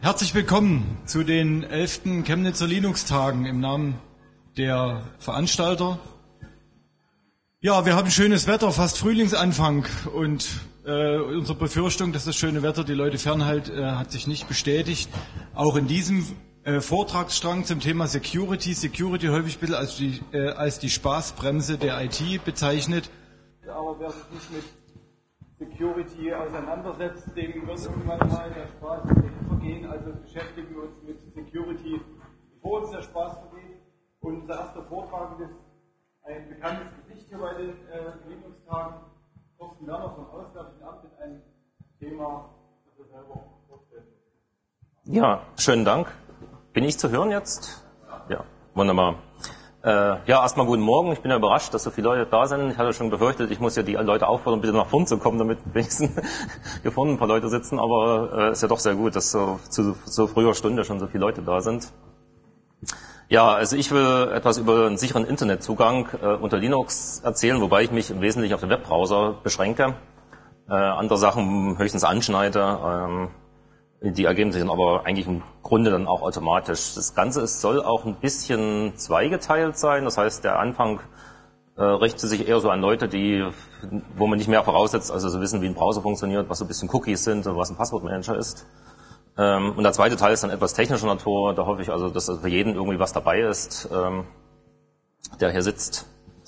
Herzlich willkommen zu den 11. Chemnitzer Linux-Tagen im Namen der Veranstalter. Ja, wir haben schönes Wetter, fast Frühlingsanfang und unsere Befürchtung, dass das schöne Wetter die Leute fernhält, hat sich nicht bestätigt. Auch in diesem Vortragsstrang zum Thema Security häufig ein bisschen als die Spaßbremse der IT bezeichnet. Aber wer sich nicht mit Security auseinandersetzt, dem wird irgendwann mal der Spaß vergehen. Also beschäftigen wir uns mit Security, bevor uns der Spaß vergeht. Und unser erster Vortrag ist ein bekanntes Gesicht hier bei den Linux-Tagen. Thorsten Werner vom Auswärtigen Amt mit einem Thema, das wir selber vorstellen. Ja, schönen Dank. Bin ich zu hören jetzt? Ja, wunderbar. Ja, erstmal guten Morgen. Ich bin ja überrascht, dass so viele Leute da sind. Ich hatte schon befürchtet, ich muss ja die Leute auffordern, bitte nach vorn zu kommen, damit wenigstens hier vorne ein paar Leute sitzen. Aber ist ja doch sehr gut, dass zu so früher Stunde schon so viele Leute da sind. Ja, also ich will etwas über einen sicheren Internetzugang unter Linux erzählen, wobei ich mich im Wesentlichen auf den Webbrowser beschränke. Andere Sachen höchstens anschneide. Die ergeben sich dann aber eigentlich im Grunde dann auch automatisch. Das Ganze soll auch ein bisschen zweigeteilt sein. Das heißt, der Anfang richtet sich eher so an Leute, wo man nicht mehr voraussetzt, also so wissen, wie ein Browser funktioniert, was so ein bisschen Cookies sind und was ein Passwortmanager ist. Und der zweite Teil ist dann etwas technischer Natur. Da hoffe ich also, dass für jeden irgendwie was dabei ist, der hier sitzt.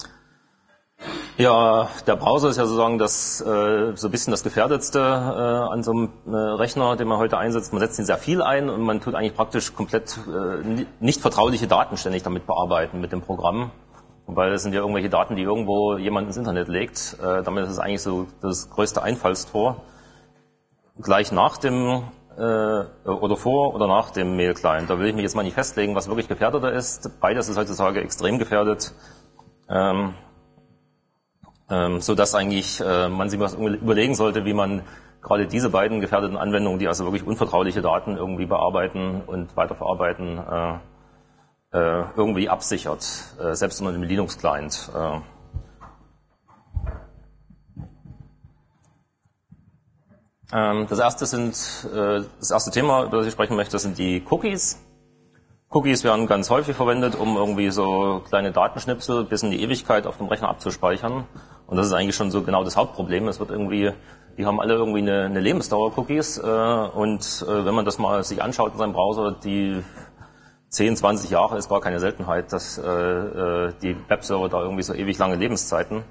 Ja, der Browser ist ja sozusagen so ein bisschen das Gefährdetste an so einem Rechner, den man heute einsetzt. Man setzt ihn sehr viel ein und man tut eigentlich praktisch komplett nicht vertrauliche Daten ständig damit bearbeiten mit dem Programm. Weil das sind ja irgendwelche Daten, die irgendwo jemand ins Internet legt. Damit ist es eigentlich so das größte Einfallstor. Gleich nach dem oder vor oder nach dem Mail-Client. Da will ich mich jetzt mal nicht festlegen, was wirklich gefährdeter ist. Beides ist heutzutage extrem gefährdet. So dass eigentlich man sich was überlegen sollte, wie man gerade diese beiden gefährdeten Anwendungen, die also wirklich unvertrauliche Daten irgendwie bearbeiten und weiterverarbeiten, irgendwie absichert, selbst unter dem Linux-Client. Das erste Thema, über das ich sprechen möchte, sind die Cookies. Cookies werden ganz häufig verwendet, um irgendwie so kleine Datenschnipsel bis in die Ewigkeit auf dem Rechner abzuspeichern. Und das ist eigentlich schon so genau das Hauptproblem. Die haben alle irgendwie eine Lebensdauer Cookies. Und wenn man das mal sich anschaut in seinem Browser, die 10, 20 Jahre ist gar keine Seltenheit, dass die Webserver da irgendwie so ewig lange Lebenszeiten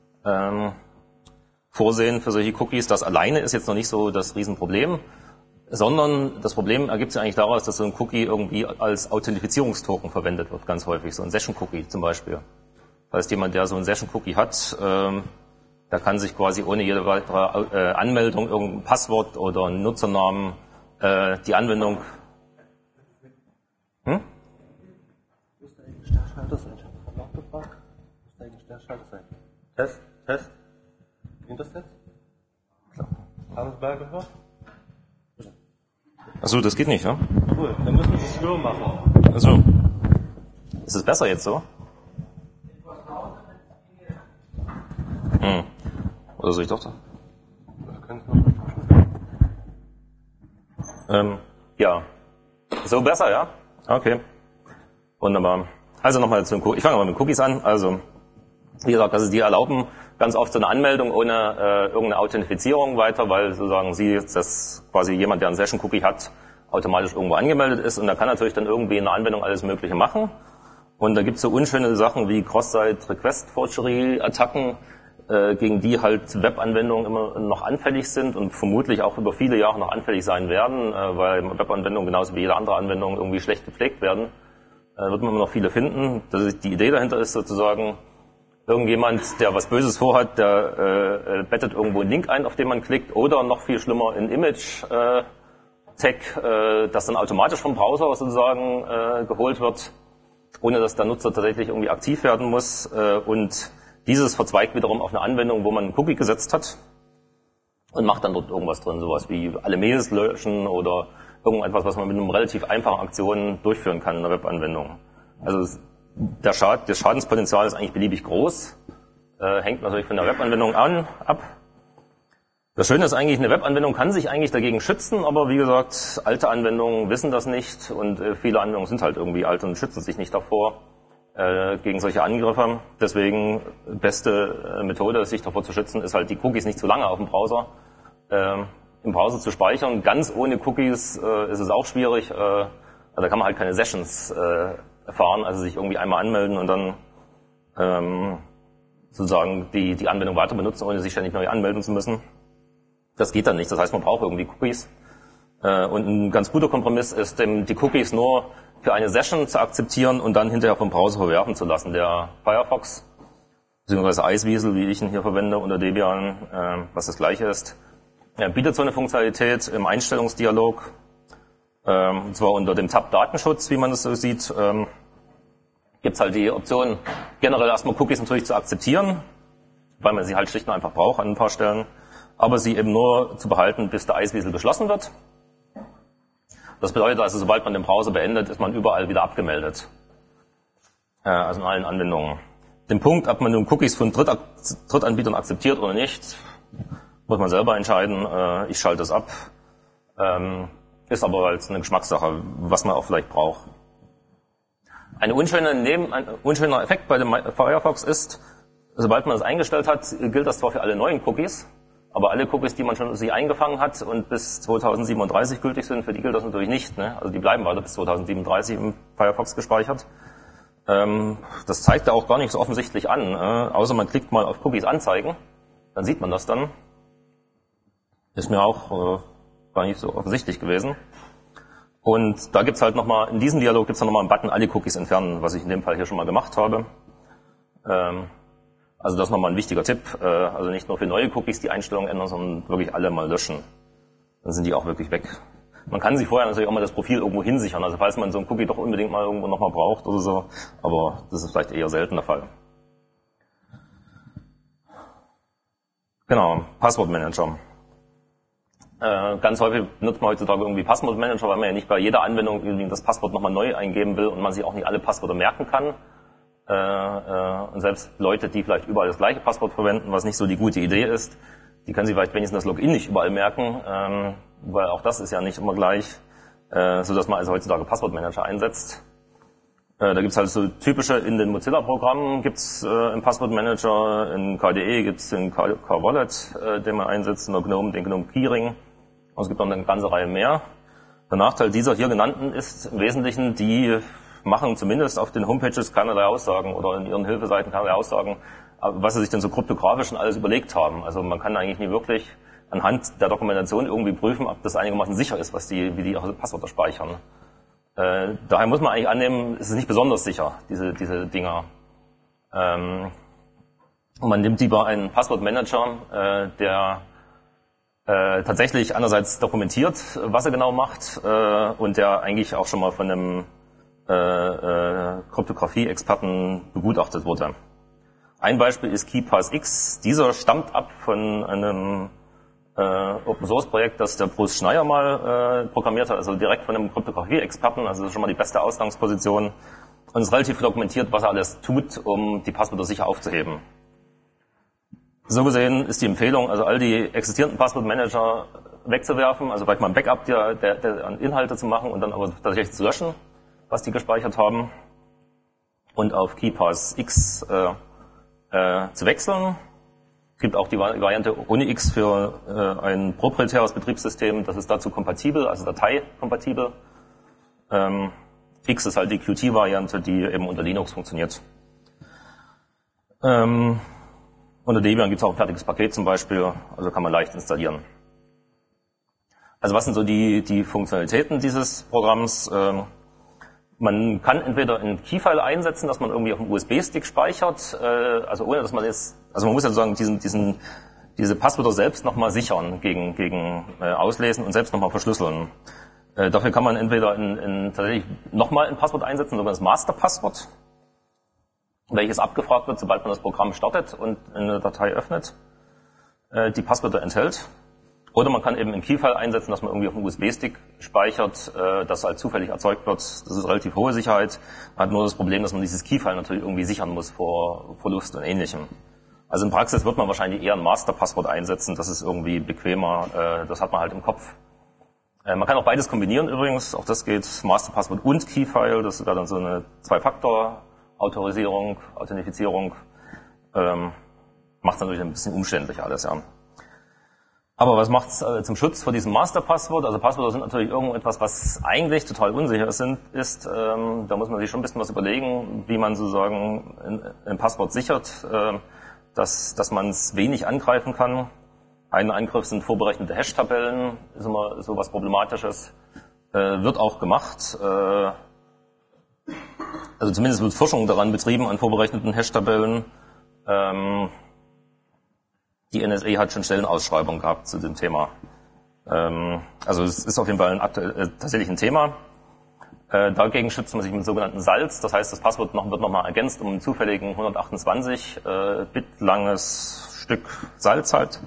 vorsehen für solche Cookies. Das alleine ist jetzt noch nicht so das Riesenproblem. Sondern das Problem ergibt sich eigentlich daraus, dass so ein Cookie irgendwie als Authentifizierungstoken verwendet wird, ganz häufig. So ein Session-Cookie zum Beispiel. Das heißt, jemand, der so ein Session-Cookie hat, der kann sich quasi ohne jede weitere Anmeldung irgendein Passwort oder einen Nutzernamen die Anwendung... Müsste eigentlich der Schalter sein. Ich habe gerade nachgefragt. Müsste eigentlich der Schalter sein. Test. Ging das jetzt? Klar. Haben Sie mal gehört? Achso, das geht nicht, ja? Cool, dann müssen wir es höher machen. Achso. Ist es besser jetzt so? Oder soll ich doch da? Ja. So besser, ja? Okay. Wunderbar. Also nochmal zum Cookie. Ich fange mal mit Cookies an. Also, wie gesagt, also die erlauben ganz oft so eine Anmeldung ohne irgendeine Authentifizierung weiter, weil sozusagen dass quasi jemand, der einen Session-Cookie hat, automatisch irgendwo angemeldet ist und da kann natürlich dann irgendwie in der Anwendung alles Mögliche machen. Und da gibt es so unschöne Sachen wie Cross-Site-Request-Forgery-Attacken, gegen die halt Webanwendungen immer noch anfällig sind und vermutlich auch über viele Jahre noch anfällig sein werden, weil Webanwendungen genauso wie jede andere Anwendung irgendwie schlecht gepflegt werden. Wird man immer noch viele finden. Die Idee dahinter ist sozusagen, irgendjemand, der was Böses vorhat, der bettet irgendwo einen Link ein, auf den man klickt, oder noch viel schlimmer ein Image-Tag, das dann automatisch vom Browser sozusagen geholt wird, ohne dass der Nutzer tatsächlich irgendwie aktiv werden muss. Und dieses verzweigt wiederum auf eine Anwendung, wo man einen Cookie gesetzt hat und macht dann dort irgendwas drin, sowas wie alle Mails löschen oder irgendetwas, was man mit einem relativ einfachen Aktion durchführen kann in der Webanwendung. Also das Schadenspotenzial ist eigentlich beliebig groß, hängt natürlich von der Webanwendung ab. Das Schöne ist eigentlich, eine Webanwendung kann sich eigentlich dagegen schützen, aber wie gesagt, alte Anwendungen wissen das nicht und viele Anwendungen sind halt irgendwie alt und schützen sich nicht davor gegen solche Angriffe. Deswegen beste Methode, sich davor zu schützen, ist halt die Cookies nicht zu lange auf dem Browser im Browser zu speichern. Ganz ohne Cookies ist es auch schwierig. Also da kann man halt keine Sessions fahren, also sich irgendwie einmal anmelden und dann sozusagen die Anwendung weiter benutzen, ohne sich ständig neu anmelden zu müssen. Das geht dann nicht. Das heißt, man braucht irgendwie Cookies. Und ein ganz guter Kompromiss ist, die Cookies nur für eine Session zu akzeptieren und dann hinterher vom Browser verwerfen zu lassen. Der Firefox, beziehungsweise Iceweasel, wie ich ihn hier verwende, unter Debian, was das gleiche ist, bietet so eine Funktionalität im Einstellungsdialog, und zwar unter dem Tab Datenschutz, wie man das so sieht, gibt es halt die Option, generell erstmal Cookies natürlich zu akzeptieren, weil man sie halt schlicht und einfach braucht an ein paar Stellen, aber sie eben nur zu behalten, bis der Iceweasel geschlossen wird. Das bedeutet also, sobald man den Browser beendet, ist man überall wieder abgemeldet. Also in allen Anwendungen. Den Punkt, ob man nun Cookies von Drittanbietern akzeptiert oder nicht, muss man selber entscheiden. Ich schalte es ab. Ist aber als eine Geschmackssache, was man auch vielleicht braucht. Ein unschöner Effekt bei dem Firefox ist, sobald man das eingestellt hat, gilt das zwar für alle neuen Cookies, aber alle Cookies, die man schon sich eingefangen hat und bis 2037 gültig sind, für die gilt das natürlich nicht. Ne? Also die bleiben weiter bis 2037 im Firefox gespeichert. Das zeigt er auch gar nicht so offensichtlich an, außer man klickt mal auf Cookies anzeigen, dann sieht man das dann. Ist mir auch gar nicht so offensichtlich gewesen. Und da gibt's halt nochmal, in diesem Dialog gibt's dann nochmal einen Button, alle Cookies entfernen, was ich in dem Fall hier schon mal gemacht habe. Also das ist nochmal ein wichtiger Tipp. Also nicht nur für neue Cookies die Einstellungen ändern, sondern wirklich alle mal löschen. Dann sind die auch wirklich weg. Man kann sich vorher natürlich auch mal das Profil irgendwo hinsichern, also falls man so einen Cookie doch unbedingt mal irgendwo nochmal braucht oder so, aber das ist vielleicht eher selten der Fall. Genau, Passwortmanager. Ganz häufig nutzt man heutzutage irgendwie Passwortmanager, weil man ja nicht bei jeder Anwendung das Passwort nochmal neu eingeben will und man sich auch nicht alle Passwörter merken kann. Und selbst Leute, die vielleicht überall das gleiche Passwort verwenden, was nicht so die gute Idee ist, die können sich vielleicht wenigstens das Login nicht überall merken, weil auch das ist ja nicht immer gleich, sodass man also heutzutage Passwortmanager einsetzt. Da gibt's halt so typische, in den Mozilla-Programmen gibt's einen Passwortmanager, in KDE gibt's den K-Wallet, den man einsetzt, in der GNOME, den GNOME Keyring, und es gibt noch eine ganze Reihe mehr. Der Nachteil dieser hier genannten ist im Wesentlichen, die machen zumindest auf den Homepages keinerlei Aussagen oder in ihren Hilfeseiten keinerlei Aussagen, was sie sich denn so kryptografisch und alles überlegt haben. Also man kann eigentlich nie wirklich anhand der Dokumentation irgendwie prüfen, ob das einigermaßen sicher ist, wie die ihre Passwörter speichern. Daher muss man eigentlich annehmen, es ist nicht besonders sicher, diese Dinger. Und man nimmt lieber einen Passwortmanager, der tatsächlich einerseits dokumentiert, was er genau macht, und der eigentlich auch schon mal von einem Kryptographie-Experten begutachtet wurde. Ein Beispiel ist KeePassX. Dieser stammt ab von einem Open-Source-Projekt, das der Bruce Schneier mal programmiert hat, also direkt von einem Kryptographie-Experten, also das ist schon mal die beste Ausgangsposition. Und es ist relativ dokumentiert, was er alles tut, um die Passwörter sicher aufzuheben. So gesehen ist die Empfehlung, also all die existierenden Passwortmanager wegzuwerfen, also vielleicht mal ein Backup der Inhalte zu machen und dann aber tatsächlich zu löschen, was die gespeichert haben, und auf KeePassX zu wechseln. Es gibt auch die Variante ohne X für ein proprietäres Betriebssystem, das ist dazu kompatibel, also dateikompatibel. X ist halt die Qt-Variante, die eben unter Linux funktioniert. Unter Debian gibt es auch ein fertiges Paket zum Beispiel, also kann man leicht installieren. Also was sind so die Funktionalitäten dieses Programms? Man kann entweder ein Keyfile einsetzen, dass man irgendwie auf einem USB-Stick speichert, also ohne dass man jetzt, also man muss ja sozusagen diese Passwörter selbst nochmal sichern gegen Auslesen und selbst nochmal verschlüsseln. Dafür kann man entweder tatsächlich nochmal ein Passwort einsetzen, sogar das Masterpasswort, welches abgefragt wird, sobald man das Programm startet und eine Datei öffnet, die Passwörter enthält. Oder man kann eben ein Keyfile einsetzen, dass man irgendwie auf einem USB-Stick speichert, das halt zufällig erzeugt wird. Das ist relativ hohe Sicherheit. Man hat nur das Problem, dass man dieses Keyfile natürlich irgendwie sichern muss vor Verlust und Ähnlichem. Also in Praxis wird man wahrscheinlich eher ein Masterpasswort einsetzen, das ist irgendwie bequemer, das hat man halt im Kopf. Man kann auch beides kombinieren übrigens, auch das geht, Masterpasswort und Keyfile, das wäre dann so eine Zwei-Faktor-Autorisierung, Authentifizierung, macht natürlich ein bisschen umständlich alles, ja. Aber was macht's zum Schutz vor diesem Masterpasswort? Also Passwörter sind natürlich irgendetwas, was eigentlich total unsicher ist. Da muss man sich schon ein bisschen was überlegen, wie man sozusagen ein Passwort sichert, dass man es wenig angreifen kann. Ein Angriff sind vorberechnete Hash-Tabellen, ist immer so was Problematisches. Wird auch gemacht. Also zumindest wird Forschung daran betrieben, an vorberechneten Hash-Tabellen. Die NSA hat schon Stellenausschreibungen gehabt zu dem Thema. Also es ist auf jeden Fall tatsächlich ein Thema. Dagegen schützt man sich mit sogenannten Salz. Das heißt, das Passwort wird nochmal ergänzt um einen zufälligen 128 Bit langes Stück Salz halt.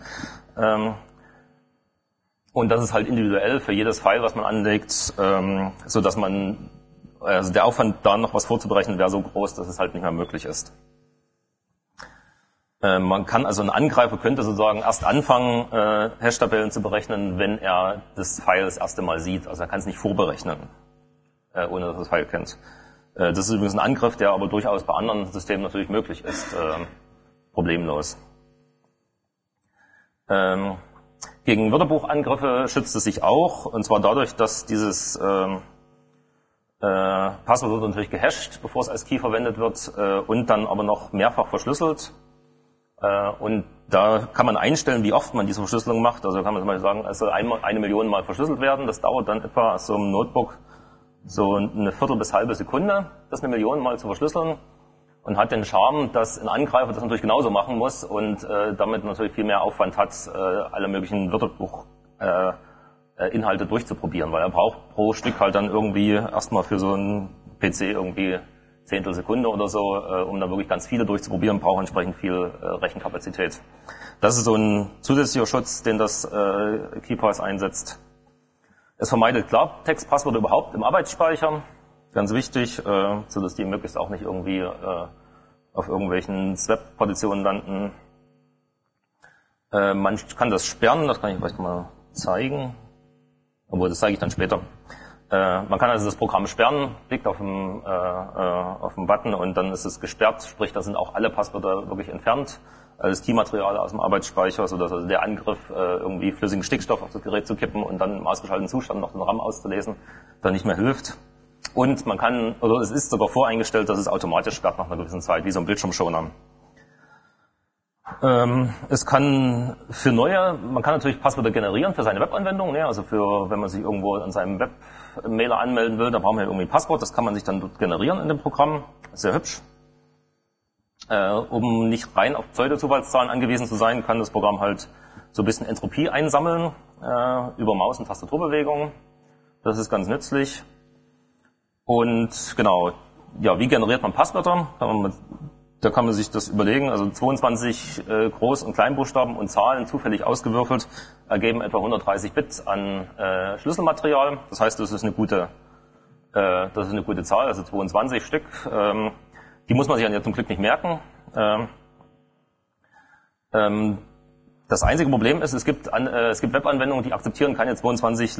Und das ist halt individuell für jedes File, was man anlegt, so dass man, also der Aufwand, da noch was vorzuberechnen, wäre so groß, dass es halt nicht mehr möglich ist. Man kann also, ein Angreifer könnte sozusagen erst anfangen, Hash-Tabellen zu berechnen, wenn er das File das erste Mal sieht. Also er kann es nicht vorberechnen, ohne dass er das File kennt. Das ist übrigens ein Angriff, der aber durchaus bei anderen Systemen natürlich möglich ist, problemlos. Gegen Wörterbuchangriffe schützt es sich auch, und zwar dadurch, dass dieses Passwort wird natürlich gehasht, bevor es als Key verwendet wird, und dann aber noch mehrfach verschlüsselt. Und da kann man einstellen, wie oft man diese Verschlüsselung macht. Also kann man zum Beispiel sagen, es soll 1 Million Mal verschlüsselt werden. Das dauert dann etwa aus so einem Notebook so eine Viertel bis halbe Sekunde, das 1 Million Mal zu verschlüsseln. Und hat den Charme, dass ein Angreifer das natürlich genauso machen muss und damit natürlich viel mehr Aufwand hat, alle möglichen Wörterbuch-Inhalte durchzuprobieren, weil er braucht pro Stück halt dann irgendwie erstmal für so einen PC irgendwie Zehntelsekunde oder so, um dann wirklich ganz viele durchzuprobieren, braucht entsprechend viel Rechenkapazität. Das ist so ein zusätzlicher Schutz, den das KeePass einsetzt. Es vermeidet Klartextpasswörter überhaupt im Arbeitsspeicher. Ganz wichtig, so dass die möglichst auch nicht irgendwie auf irgendwelchen Swap-Partitionen landen. Man kann das sperren, das kann ich vielleicht mal zeigen. Obwohl, das zeige ich dann später. Man kann also das Programm sperren, klickt auf den Button und dann ist es gesperrt, sprich, da sind auch alle Passwörter wirklich entfernt, alles Keymaterial aus dem Arbeitsspeicher, sodass also der Angriff, irgendwie flüssigen Stickstoff auf das Gerät zu kippen und dann im ausgeschalteten Zustand noch den RAM auszulesen, dann nicht mehr hilft. Und man kann, oder es ist sogar voreingestellt, dass es automatisch sperrt nach einer gewissen Zeit, wie so ein Bildschirmschoner. Es kann man kann natürlich Passwörter generieren für seine Webanwendung, ne? Also wenn man sich irgendwo an seinem Webmailer anmelden will, dann braucht man ja irgendwie ein Passwort, das kann man sich dann dort generieren in dem Programm, sehr hübsch. Um nicht rein auf Pseudo-Zufallszahlen angewiesen zu sein, kann das Programm halt so ein bisschen Entropie einsammeln, über Maus- und Tastaturbewegungen. Das ist ganz nützlich. Und genau, ja, wie generiert man Passwörter? Da kann man sich das überlegen. Also 22 Groß- und Kleinbuchstaben und Zahlen zufällig ausgewürfelt ergeben etwa 130 Bit an Schlüsselmaterial. Das heißt, das ist eine gute Zahl, also 22 Stück. Die muss man sich ja zum Glück nicht merken. Das einzige Problem ist, es gibt Webanwendungen, die akzeptieren keine 22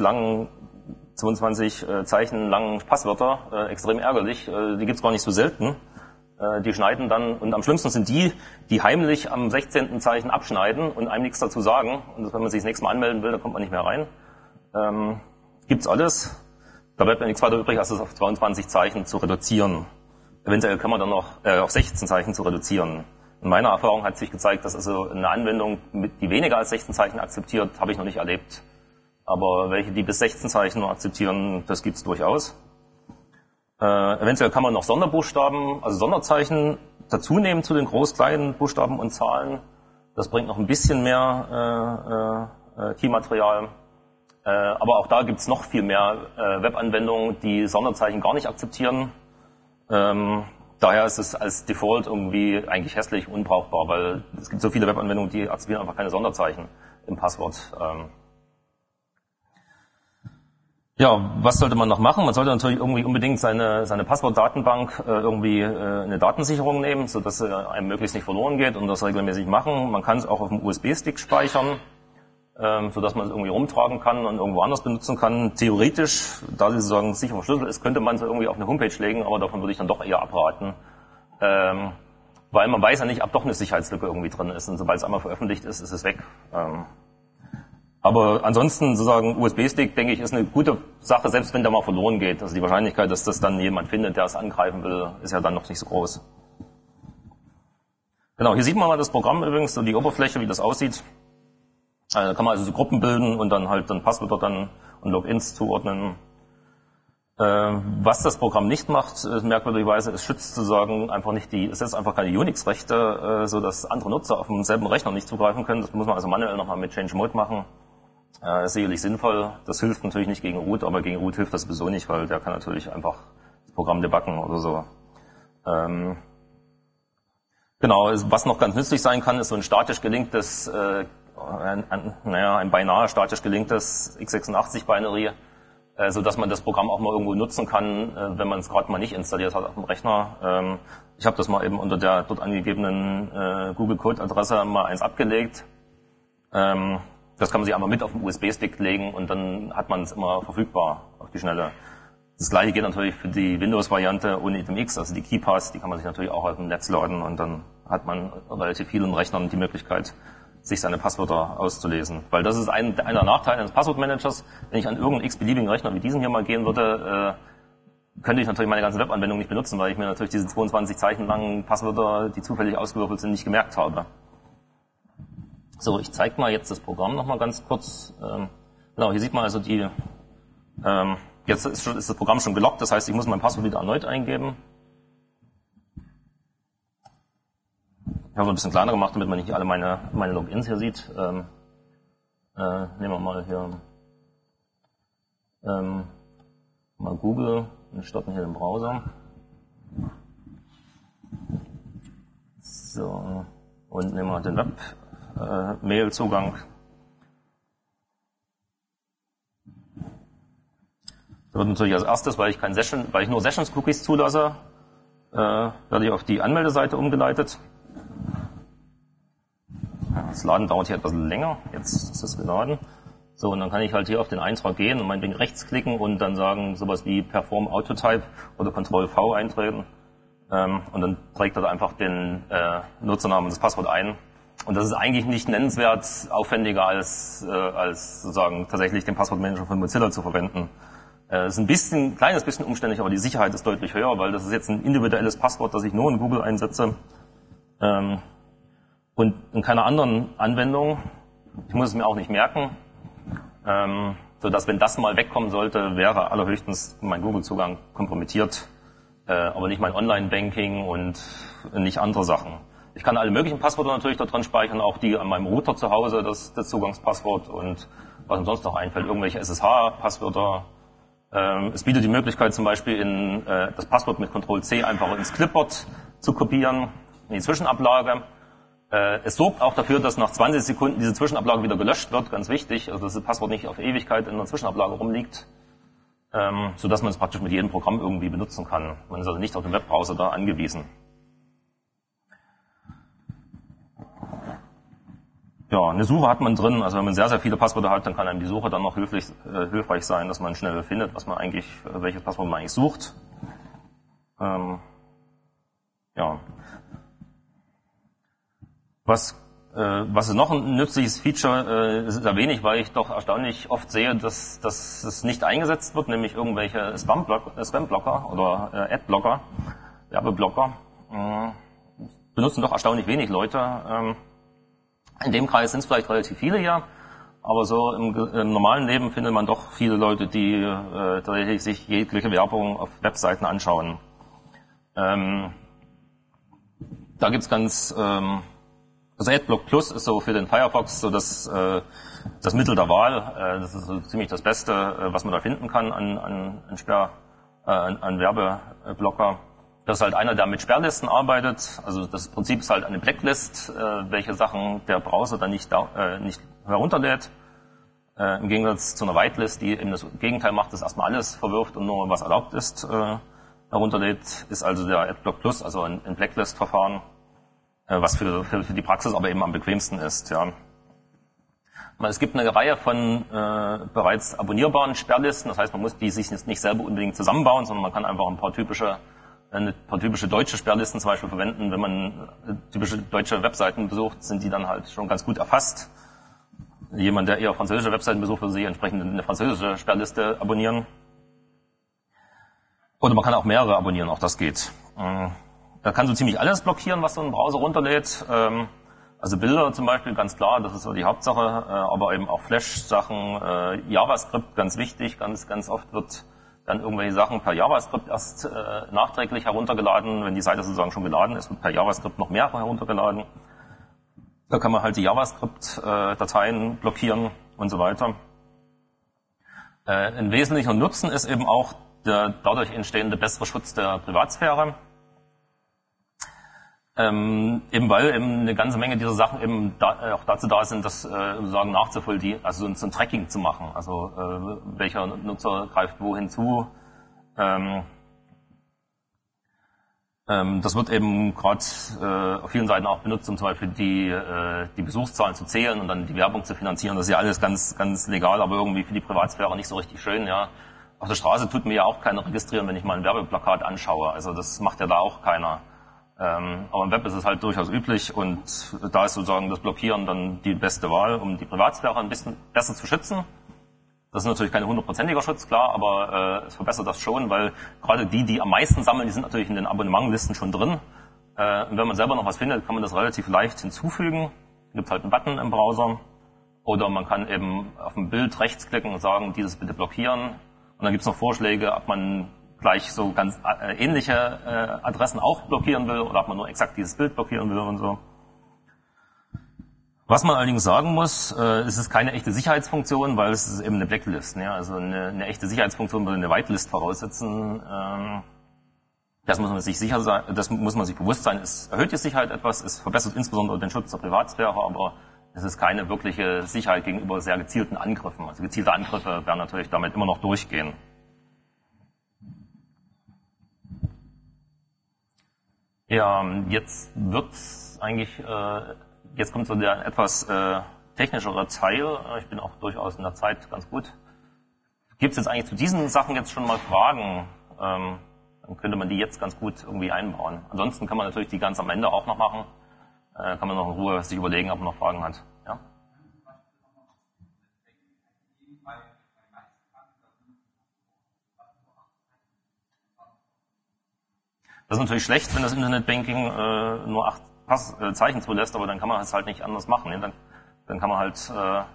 Zeichen langen Passwörter, extrem ärgerlich. Die gibt's gar nicht so selten. Die schneiden dann, und am schlimmsten sind die heimlich am 16. Zeichen abschneiden und einem nichts dazu sagen. Und wenn man sich das nächste Mal anmelden will, dann kommt man nicht mehr rein. Gibt's alles. Da bleibt mir nichts weiter übrig, als es auf 22 Zeichen zu reduzieren. Eventuell kann man dann noch auf 16 Zeichen zu reduzieren. In meiner Erfahrung hat sich gezeigt, dass also eine Anwendung, die weniger als 16 Zeichen akzeptiert, habe ich noch nicht erlebt. Aber welche, die bis 16 Zeichen nur akzeptieren, das gibt's durchaus. Eventuell kann man noch Sonderbuchstaben, also Sonderzeichen dazu nehmen zu den groß, kleinen Buchstaben und Zahlen. Das bringt noch ein bisschen mehr Keymaterial. Aber auch da gibt's noch viel mehr Webanwendungen, die Sonderzeichen gar nicht akzeptieren. Daher ist es als Default irgendwie eigentlich hässlich, unbrauchbar, weil es gibt so viele Webanwendungen, die akzeptieren einfach keine Sonderzeichen im Passwort. Ja, was sollte man noch machen? Man sollte natürlich irgendwie unbedingt seine Passwortdatenbank irgendwie eine Datensicherung nehmen, so dass einem möglichst nicht verloren geht und das regelmäßig machen. Man kann es auch auf dem USB-Stick speichern, so dass man es irgendwie rumtragen kann und irgendwo anders benutzen kann. Theoretisch, da sie sozusagen sicherer Schlüssel ist, könnte man es irgendwie auf eine Homepage legen, aber davon würde ich dann doch eher abraten, weil man weiß ja nicht, ob doch eine Sicherheitslücke irgendwie drin ist und sobald es einmal veröffentlicht ist, ist es weg. Aber ansonsten sozusagen USB-Stick, denke ich, ist eine gute Sache, selbst wenn der mal verloren geht. Also die Wahrscheinlichkeit, dass das dann jemand findet, der es angreifen will, ist ja dann noch nicht so groß. Genau, hier sieht man mal das Programm übrigens, so die Oberfläche, wie das aussieht. Da kann man also so Gruppen bilden und dann halt dann Passwörter dann und Logins zuordnen. Was das Programm nicht macht, merkwürdigerweise, es schützt sozusagen einfach nicht es setzt einfach keine Unix-Rechte, so dass andere Nutzer auf demselben Rechner nicht zugreifen können. Das muss man also manuell nochmal mit Change Mode machen. Ist sicherlich sinnvoll. Das hilft natürlich nicht gegen Root, aber gegen Root hilft das sowieso nicht, weil der kann natürlich einfach das Programm debuggen oder so. Genau, was noch ganz nützlich sein kann, ist so ein statisch gelinktes, ein beinahe statisch gelinktes x86-Binary, so dass man das Programm auch mal irgendwo nutzen kann, wenn man es gerade mal nicht installiert hat auf dem Rechner. Ich habe das mal eben unter der dort angegebenen Google-Code-Adresse mal eins abgelegt. Das kann man sich einfach mit auf den USB-Stick legen und dann hat man es immer verfügbar auf die Schnelle. Das gleiche geht natürlich für die Windows-Variante ohne ItemX, also die KeyPass, die kann man sich natürlich auch aus dem Netz laden und dann hat man relativ vielen Rechnern die Möglichkeit, sich seine Passwörter auszulesen. Weil das ist einer Nachteil eines Passwortmanagers. Wenn ich an irgendeinen x-beliebigen Rechner wie diesen hier mal gehen würde, könnte ich natürlich meine ganze Webanwendung nicht benutzen, weil ich mir natürlich diese 22 Zeichen langen Passwörter, die zufällig ausgewürfelt sind, nicht gemerkt habe. So, ich zeige mal jetzt das Programm nochmal ganz kurz. Genau, hier sieht man also jetzt ist das Programm schon gelockt, das heißt, ich muss mein Passwort wieder erneut eingeben. Ich habe es ein bisschen kleiner gemacht, damit man nicht alle meine Logins hier sieht. Nehmen wir mal hier mal Google und starten hier den Browser. So, und nehmen wir den Web-Mail-Zugang. Da wird natürlich als erstes, weil ich nur Sessions-Cookies zulasse, werde ich auf die Anmeldeseite umgeleitet. Das Laden dauert hier etwas länger. Jetzt ist es geladen. So, und dann kann ich halt hier auf den Eintrag gehen und meinetwegen rechts klicken und dann sagen, sowas wie Perform Autotype oder Ctrl-V eintreten. Und dann trägt er einfach den Nutzernamen und das Passwort ein. Und das ist eigentlich nicht nennenswert aufwendiger als sozusagen tatsächlich den Passwortmanager von Mozilla zu verwenden. Es ist ein kleines bisschen umständlich, aber die Sicherheit ist deutlich höher, weil das ist jetzt ein individuelles Passwort, das ich nur in Google einsetze. Und in keiner anderen Anwendung. Ich muss es mir auch nicht merken, so dass wenn das mal wegkommen sollte, wäre allerhöchstens mein Google-Zugang kompromittiert, aber nicht mein Online-Banking und nicht andere Sachen. Ich kann alle möglichen Passwörter natürlich da dran speichern, auch die an meinem Router zu Hause, das Zugangspasswort und was mir sonst noch einfällt, irgendwelche SSH-Passwörter. Es bietet die Möglichkeit zum Beispiel das Passwort mit Ctrl-C einfach ins Clipboard zu kopieren, in die Zwischenablage. Es sorgt auch dafür, dass nach 20 Sekunden diese Zwischenablage wieder gelöscht wird, ganz wichtig, also dass das Passwort nicht auf Ewigkeit in der Zwischenablage rumliegt, sodass man es praktisch mit jedem Programm irgendwie benutzen kann. Man ist also nicht auf den Webbrowser da angewiesen. Ja, eine Suche hat man drin, also wenn man sehr, sehr viele Passwörter hat, dann kann einem die Suche dann noch hilfreich sein, dass man schnell findet, welches Passwort man eigentlich sucht. Ja. Was ist noch ein nützliches Feature? Es ist wenig, weil ich doch erstaunlich oft sehe, dass es nicht eingesetzt wird, nämlich irgendwelche Spam-Blocker oder Ad-Blocker, Werbeblocker. Benutzen doch erstaunlich wenig Leute. In dem Kreis sind es vielleicht relativ viele hier, aber so im normalen Leben findet man doch viele Leute, die tatsächlich sich jegliche Werbung auf Webseiten anschauen. Da gibt's also Adblock Plus ist so für den Firefox so das Mittel der Wahl. Das ist so ziemlich das Beste, was man da finden kann an Werbeblocker. Das ist halt einer, der mit Sperrlisten arbeitet. Also das Prinzip ist halt eine Blacklist, welche Sachen der Browser dann nicht herunterlädt. Im Gegensatz zu einer Whitelist, die eben das Gegenteil macht, das erstmal alles verwirft und nur was erlaubt ist, herunterlädt, ist also der Adblock Plus, also ein Blacklist-Verfahren, was für die Praxis aber eben am bequemsten ist. Ja. Es gibt eine Reihe von bereits abonnierbaren Sperrlisten, das heißt, man muss die sich nicht selber unbedingt zusammenbauen, sondern man kann einfach ein paar typische deutsche Sperrlisten zum Beispiel verwenden. Wenn man typische deutsche Webseiten besucht, sind die dann halt schon ganz gut erfasst. Jemand, der eher französische Webseiten besucht, würde sich entsprechend eine französische Sperrliste abonnieren. Oder man kann auch mehrere abonnieren, auch das geht. Da kann so ziemlich alles blockieren, was so ein Browser runterlädt. Also Bilder zum Beispiel, ganz klar, das ist so die Hauptsache, aber eben auch Flash-Sachen, JavaScript, ganz wichtig, ganz oft wird dann irgendwelche Sachen per JavaScript erst nachträglich heruntergeladen. Wenn die Seite sozusagen schon geladen ist, wird per JavaScript noch mehr heruntergeladen. Da kann man halt die JavaScript-Dateien blockieren und so weiter. Ein wesentlicher Nutzen ist eben auch der dadurch entstehende bessere Schutz der Privatsphäre. Eben weil eben eine ganze Menge dieser Sachen eben auch dazu da sind, das sozusagen nachzuvollziehen, also so ein Tracking zu machen. Also welcher Nutzer greift wohin zu. Das wird eben gerade auf vielen Seiten auch benutzt, um zum Beispiel die Besuchszahlen zu zählen und dann die Werbung zu finanzieren. Das ist ja alles ganz legal, aber irgendwie für die Privatsphäre nicht so richtig schön. Ja, auf der Straße tut mir ja auch keiner registrieren, wenn ich mal ein Werbeplakat anschaue. Also das macht ja da auch keiner. Aber im Web ist es halt durchaus üblich und da ist sozusagen das Blockieren dann die beste Wahl, um die Privatsphäre ein bisschen besser zu schützen. Das ist natürlich kein 100%iger Schutz, klar, aber es verbessert das schon, weil gerade die am meisten sammeln, die sind natürlich in den Abonnementlisten schon drin. Und wenn man selber noch was findet, kann man das relativ leicht hinzufügen. Es gibt halt einen Button im Browser. Oder man kann eben auf ein Bild rechtsklicken und sagen, dieses bitte blockieren. Und dann gibt es noch Vorschläge, ob man gleich so ganz ähnliche Adressen auch blockieren will oder ob man nur exakt dieses Bild blockieren will und so. Was man allerdings sagen muss, es ist keine echte Sicherheitsfunktion, weil es ist eben eine Blacklist. Ja? Also eine echte Sicherheitsfunktion würde eine Whitelist voraussetzen. Das muss man sich sicher sein, das muss man sich bewusst sein. Es erhöht die Sicherheit etwas, es verbessert insbesondere den Schutz der Privatsphäre, aber es ist keine wirkliche Sicherheit gegenüber sehr gezielten Angriffen. Also gezielte Angriffe werden natürlich damit immer noch durchgehen. Ja, jetzt wird's eigentlich jetzt kommt so der etwas technischere Teil. Ich bin auch durchaus in der Zeit ganz gut. Gibt es jetzt eigentlich zu diesen Sachen jetzt schon mal Fragen? Dann könnte man die jetzt ganz gut irgendwie einbauen. Ansonsten kann man natürlich die ganz am Ende auch noch machen. Kann man noch in Ruhe sich überlegen, ob man noch Fragen hat. Ja? Das ist natürlich schlecht, wenn das Internetbanking nur 8 Zeichen zulässt, aber dann kann man es halt nicht anders machen. Ne? Dann kann man halt,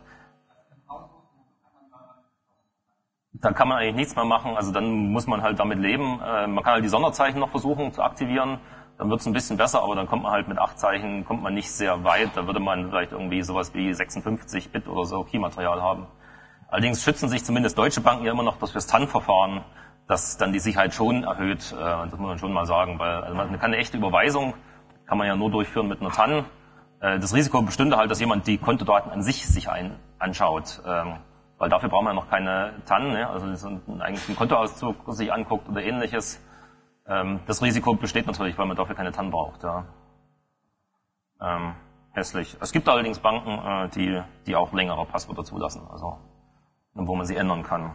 da kann man eigentlich nichts mehr machen, also dann muss man halt damit leben. Man kann halt die Sonderzeichen noch versuchen zu aktivieren, dann wird es ein bisschen besser, aber dann kommt man halt mit 8 Zeichen, kommt man nicht sehr weit, da würde man vielleicht irgendwie sowas wie 56 Bit oder so Keymaterial haben. Allerdings schützen sich zumindest deutsche Banken ja immer noch durch das TAN-Verfahren, das dann die Sicherheit schon erhöht, das muss man schon mal sagen, weil also man kann eine echte Überweisung kann man ja nur durchführen mit einer TAN. Das Risiko bestünde halt, dass jemand die Kontodaten an sich anschaut, weil dafür braucht man ja noch keine TAN, ne? Also eigentlich einen Kontoauszug sich anguckt oder ähnliches. Das Risiko besteht natürlich, weil man dafür keine TAN braucht. Ja. Hässlich. Es gibt allerdings Banken, die auch längere Passwörter zulassen, also wo man sie ändern kann.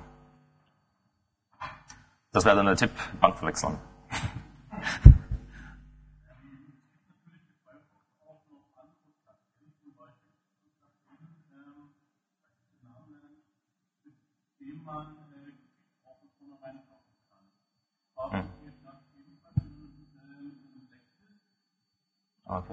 Das wäre dann der Tipp, Bank zu wechseln. Okay.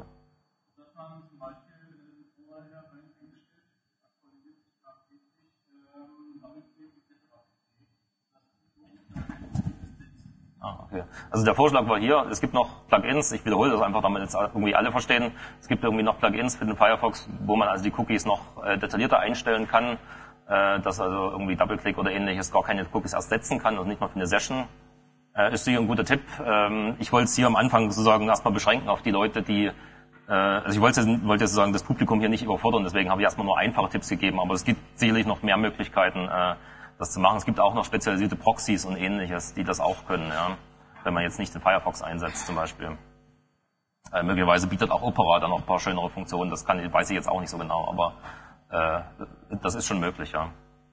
Okay. Also der Vorschlag war hier, es gibt noch Plugins, ich wiederhole das einfach, damit jetzt irgendwie alle verstehen. Es gibt irgendwie noch Plugins für den Firefox, wo man also die Cookies noch detaillierter einstellen kann, dass also irgendwie Double-Click oder ähnliches gar keine Cookies ersetzen kann und nicht mal für eine Session. Ist hier ein guter Tipp. Ich wollte es hier am Anfang sozusagen erstmal beschränken auf die Leute, die Also ich wollte jetzt sagen, das Publikum hier nicht überfordern, deswegen habe ich erstmal nur einfache Tipps gegeben, aber es gibt sicherlich noch mehr Möglichkeiten, das zu machen. Es gibt auch noch spezialisierte Proxys und ähnliches, die das auch können, ja, wenn man jetzt nicht den Firefox einsetzt zum Beispiel. Möglicherweise bietet auch Opera dann noch ein paar schönere Funktionen, weiß ich jetzt auch nicht so genau, aber das ist schon möglich, ja.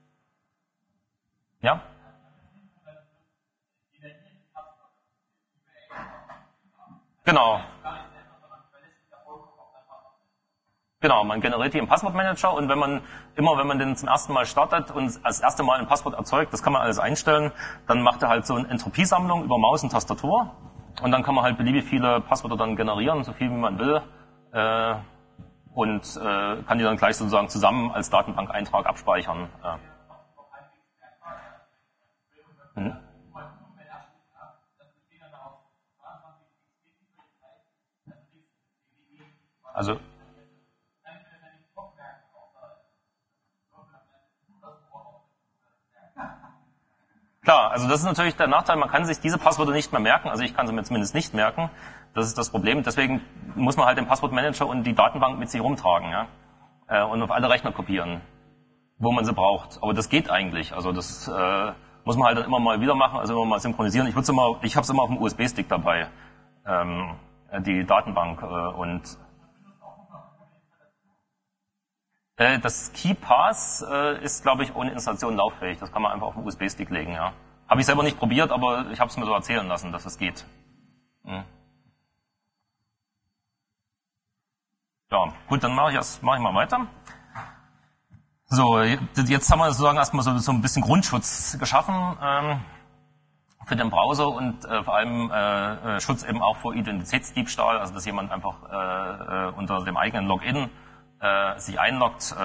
Ja? Genau. Genau, man generiert die im Passwortmanager und wenn man den zum ersten Mal startet und als erste Mal ein Passwort erzeugt, das kann man alles einstellen, dann macht er halt so eine Entropiesammlung über Maus und Tastatur und dann kann man halt beliebig viele Passwörter dann generieren, so viel wie man will, und kann die dann gleich sozusagen zusammen als Datenbankeintrag abspeichern. Also klar, also das ist natürlich der Nachteil, man kann sich diese Passwörter nicht mehr merken, also ich kann sie mir zumindest nicht merken, das ist das Problem, deswegen muss man halt den Passwortmanager und die Datenbank mit sich rumtragen, ja, und auf alle Rechner kopieren, wo man sie braucht, aber das geht eigentlich, also das muss man halt dann immer mal wieder machen, also immer mal synchronisieren, ich habe es immer auf dem USB-Stick dabei, die Datenbank, und das KeyPass ist, glaube ich, ohne Installation lauffähig. Das kann man einfach auf den USB-Stick legen, ja. Habe ich selber nicht probiert, aber ich habe es mir so erzählen lassen, dass es geht. Ja, gut, dann mache ich mal weiter. So, jetzt haben wir sozusagen erstmal so ein bisschen Grundschutz geschaffen für den Browser und vor allem Schutz eben auch vor Identitätsdiebstahl, also dass jemand einfach unter dem eigenen Login sich einloggt.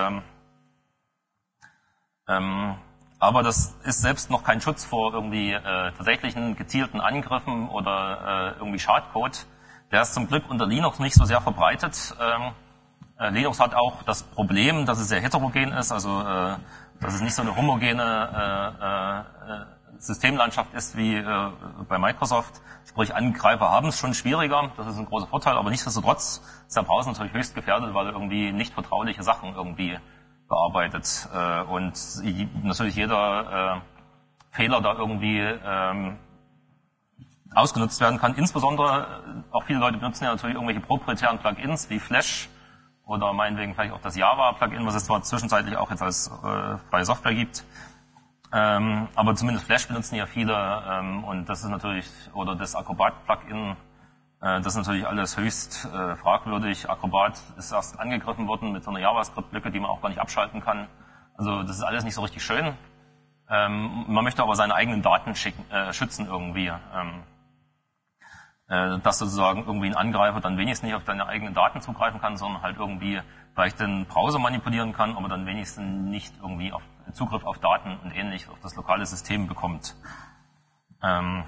Aber das ist selbst noch kein Schutz vor irgendwie tatsächlichen gezielten Angriffen oder irgendwie Schadcode. Der ist zum Glück unter Linux nicht so sehr verbreitet. Linux hat auch das Problem, dass es sehr heterogen ist, also dass es nicht so eine homogene Systemlandschaft ist wie bei Microsoft. Sprich, Angreifer haben es schon schwieriger, das ist ein großer Vorteil, aber nichtsdestotrotz ist der Browser natürlich höchst gefährdet, weil er irgendwie nicht vertrauliche Sachen irgendwie bearbeitet und natürlich jeder Fehler da irgendwie ausgenutzt werden kann. Insbesondere auch viele Leute benutzen ja natürlich irgendwelche proprietären Plugins wie Flash oder meinetwegen vielleicht auch das Java-Plugin, was es zwar zwischenzeitlich auch jetzt als freie Software gibt. Aber zumindest Flash benutzen ja viele und das ist natürlich, oder das Acrobat-Plugin, das ist natürlich alles höchst fragwürdig. Acrobat ist erst angegriffen worden mit so einer JavaScript-Lücke, die man auch gar nicht abschalten kann. Also das ist alles nicht so richtig schön. Man möchte aber seine eigenen Daten schützen irgendwie. Dass sozusagen irgendwie ein Angreifer dann wenigstens nicht auf deine eigenen Daten zugreifen kann, sondern halt irgendwie vielleicht den Browser manipulieren kann, aber dann wenigstens nicht irgendwie auf Zugriff auf Daten und ähnlich auf das lokale System bekommt. Da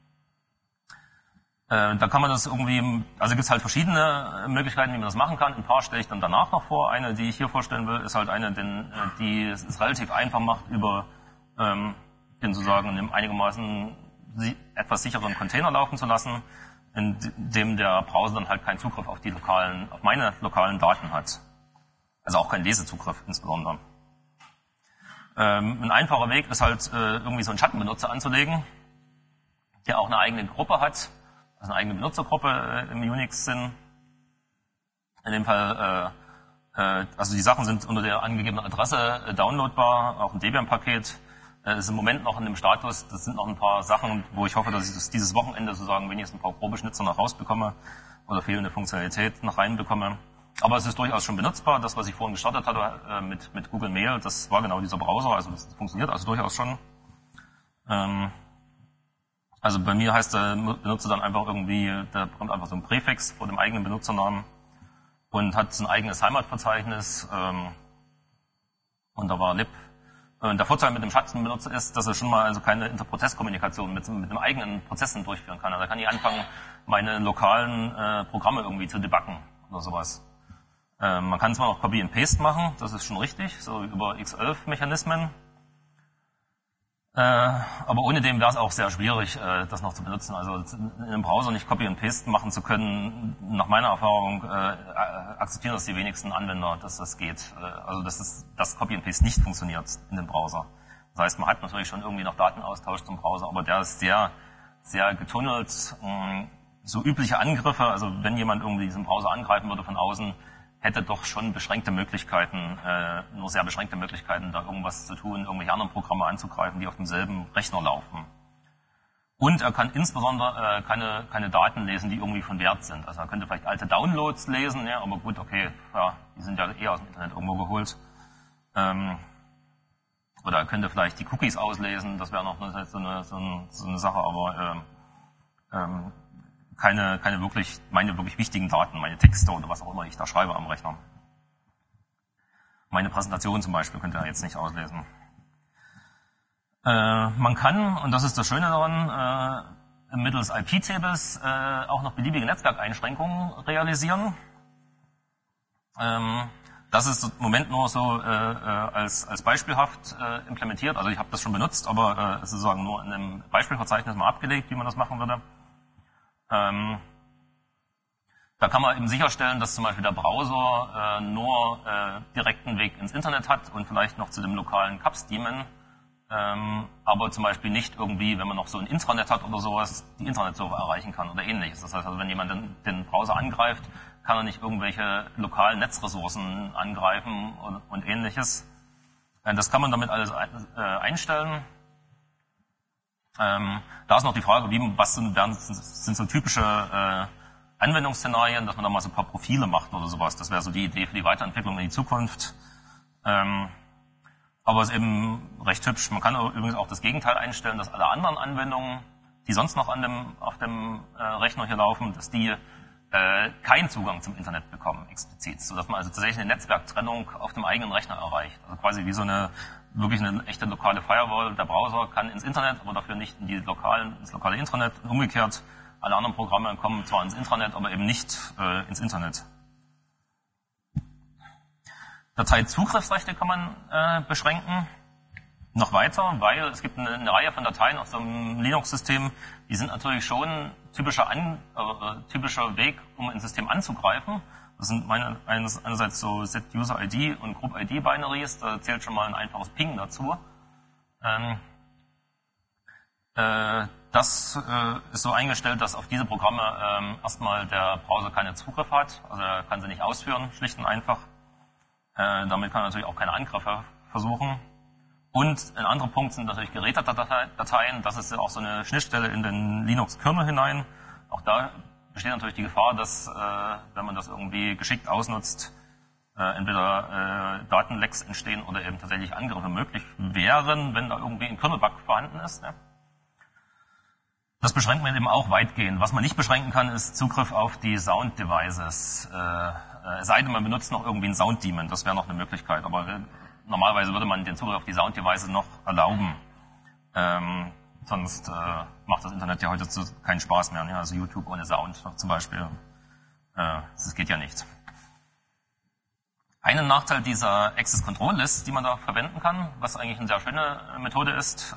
kann man das irgendwie, also gibt es halt verschiedene Möglichkeiten, wie man das machen kann. Ein paar stelle ich dann danach noch vor. Eine, die ich hier vorstellen will, ist halt eine, die es relativ einfach macht, über den sozusagen in einem einigermaßen etwas sicheren Container laufen zu lassen, in dem der Browser dann halt keinen Zugriff auf meine lokalen Daten hat. Also auch keinen Lesezugriff insbesondere. Ein einfacher Weg ist halt, irgendwie so einen Schattenbenutzer anzulegen, der auch eine eigene Gruppe hat, also eine eigene Benutzergruppe im Unix-Sinn. In dem Fall, also die Sachen sind unter der angegebenen Adresse downloadbar, auch ein Debian-Paket. Ist im Moment noch in dem Status, das sind noch ein paar Sachen, wo ich hoffe, dass ich das dieses Wochenende sozusagen wenigstens ein paar grobe Schnitzer noch rausbekomme oder fehlende Funktionalität noch reinbekomme. Aber es ist durchaus schon benutzbar. Das, was ich vorhin gestartet hatte mit Google Mail, das war genau dieser Browser, also das funktioniert also durchaus schon. Also bei mir heißt der Benutzer dann einfach irgendwie, der bekommt einfach so ein Präfix vor dem eigenen Benutzernamen und hat ein eigenes Heimatverzeichnis und da war lib. Der Vorteil mit dem Schattenbenutzer ist, dass er schon mal also keine Interprozesskommunikation mit dem eigenen Prozessen durchführen kann. Also da kann ich anfangen, meine lokalen Programme irgendwie zu debuggen oder sowas. Man kann zwar noch Copy and Paste machen, das ist schon richtig, so über X11-Mechanismen. Aber ohne dem wäre es auch sehr schwierig, das noch zu benutzen. Also in einem Browser nicht Copy und Paste machen zu können, nach meiner Erfahrung akzeptieren das die wenigsten Anwender, dass das geht. Also dass Copy und Paste nicht funktioniert in dem Browser. Das heißt, man hat natürlich schon irgendwie noch Datenaustausch zum Browser, aber der ist sehr, sehr getunnelt. So übliche Angriffe, also wenn jemand irgendwie diesen Browser angreifen würde von außen, hätte doch schon beschränkte Möglichkeiten, nur sehr beschränkte Möglichkeiten, da irgendwas zu tun, irgendwelche anderen Programme anzugreifen, die auf demselben Rechner laufen. Und er kann insbesondere keine Daten lesen, die irgendwie von Wert sind. Also er könnte vielleicht alte Downloads lesen, ja, aber gut, okay, ja, die sind ja eher aus dem Internet irgendwo geholt. Oder er könnte vielleicht die Cookies auslesen, das wäre noch so eine Sache, aber keine wirklich, meine wirklich wichtigen Daten, meine Texte oder was auch immer ich da schreibe am Rechner. Meine Präsentation zum Beispiel könnte er jetzt nicht auslesen. Man kann, und das ist das Schöne daran, mittels IP-Tables auch noch beliebige Netzwerkeinschränkungen realisieren. Das ist im Moment nur so als beispielhaft implementiert. Also ich habe das schon benutzt, aber es ist sozusagen nur in einem Beispielverzeichnis mal abgelegt, wie man das machen würde. Da kann man eben sicherstellen, dass zum Beispiel der Browser nur direkten Weg ins Internet hat und vielleicht noch zu dem lokalen CAPS-Daemon, aber zum Beispiel nicht irgendwie, wenn man noch so ein Intranet hat oder sowas, die Internetserver erreichen kann oder ähnliches. Das heißt also, wenn jemand den Browser angreift, kann er nicht irgendwelche lokalen Netzressourcen angreifen und ähnliches. Das kann man damit alles einstellen. Da ist noch die Frage, was sind so typische Anwendungsszenarien, dass man da mal so ein paar Profile macht oder sowas. Das wäre so die Idee für die Weiterentwicklung in die Zukunft. Aber es ist eben recht hübsch. Man kann übrigens auch das Gegenteil einstellen, dass alle anderen Anwendungen, die sonst noch auf dem Rechner hier laufen, dass die keinen Zugang zum Internet bekommen, explizit. Sodass man also tatsächlich eine Netzwerktrennung auf dem eigenen Rechner erreicht. Also quasi wie so wirklich eine echte lokale Firewall. Der Browser kann ins Internet, aber dafür nicht ins lokale Intranet. Und umgekehrt, alle anderen Programme kommen zwar ins Intranet, aber eben nicht ins Internet. Dateizugriffsrechte kann man beschränken. Noch weiter, weil es gibt eine Reihe von Dateien auf so einem Linux-System, die sind natürlich schon typischer Weg, um ein System anzugreifen. Das sind einerseits so Set-User-ID und Group-ID-Binaries, da zählt schon mal ein einfaches Ping dazu. Das ist so eingestellt, dass auf diese Programme erstmal der Browser keinen Zugriff hat, also er kann sie nicht ausführen, schlicht und einfach. Damit kann er natürlich auch keine Angriffe versuchen. Und ein anderer Punkt sind natürlich Gerätedateien, das ist ja auch so eine Schnittstelle in den Linux-Kernel hinein. Auch da besteht natürlich die Gefahr, dass, wenn man das irgendwie geschickt ausnutzt, entweder Datenlecks entstehen oder eben tatsächlich Angriffe möglich wären, wenn da irgendwie ein Kernel-Bug vorhanden ist. Ne? Das beschränkt man eben auch weitgehend. Was man nicht beschränken kann, ist Zugriff auf die Sound-Devices. Es sei denn, man benutzt noch irgendwie einen Sound-Daemon, das wäre noch eine Möglichkeit. Aber normalerweise würde man den Zugriff auf die Sound-Devices noch erlauben. Sonst macht das Internet ja heute keinen Spaß mehr. Ne? Also YouTube ohne Sound zum Beispiel. Das geht ja nicht. Einen Nachteil dieser Access Control List, die man da verwenden kann, was eigentlich eine sehr schöne Methode ist,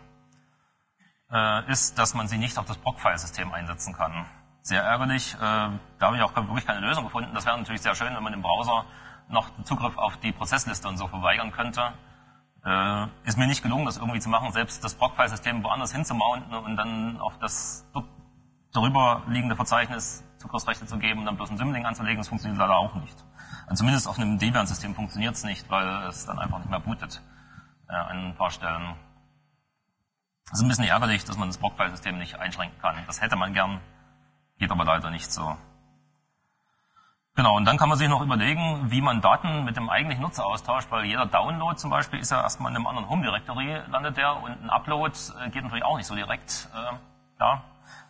ist, dass man sie nicht auf das Proc-File-System einsetzen kann. Sehr ärgerlich. Da habe ich auch wirklich keine Lösung gefunden. Das wäre natürlich sehr schön, wenn man im Browser noch den Zugriff auf die Prozessliste und so verweigern könnte. Ist mir nicht gelungen, das irgendwie zu machen, selbst das Proc-File-System woanders hinzumounten und dann auf das darüber liegende Verzeichnis Zugriffsrechte zu geben und dann bloß ein Symlink anzulegen. Das funktioniert leider auch nicht. Also zumindest auf einem Debian-System funktioniert es nicht, weil es dann einfach nicht mehr bootet an ein paar Stellen. Es ist ein bisschen ärgerlich, dass man das Proc-File-System nicht einschränken kann. Das hätte man gern, geht aber leider nicht so. Genau, und dann kann man sich noch überlegen, wie man Daten mit dem eigentlichen Nutzer austauscht, weil jeder Download zum Beispiel ist ja erstmal in einem anderen Home-Directory landet der und ein Upload geht natürlich auch nicht so direkt, klar.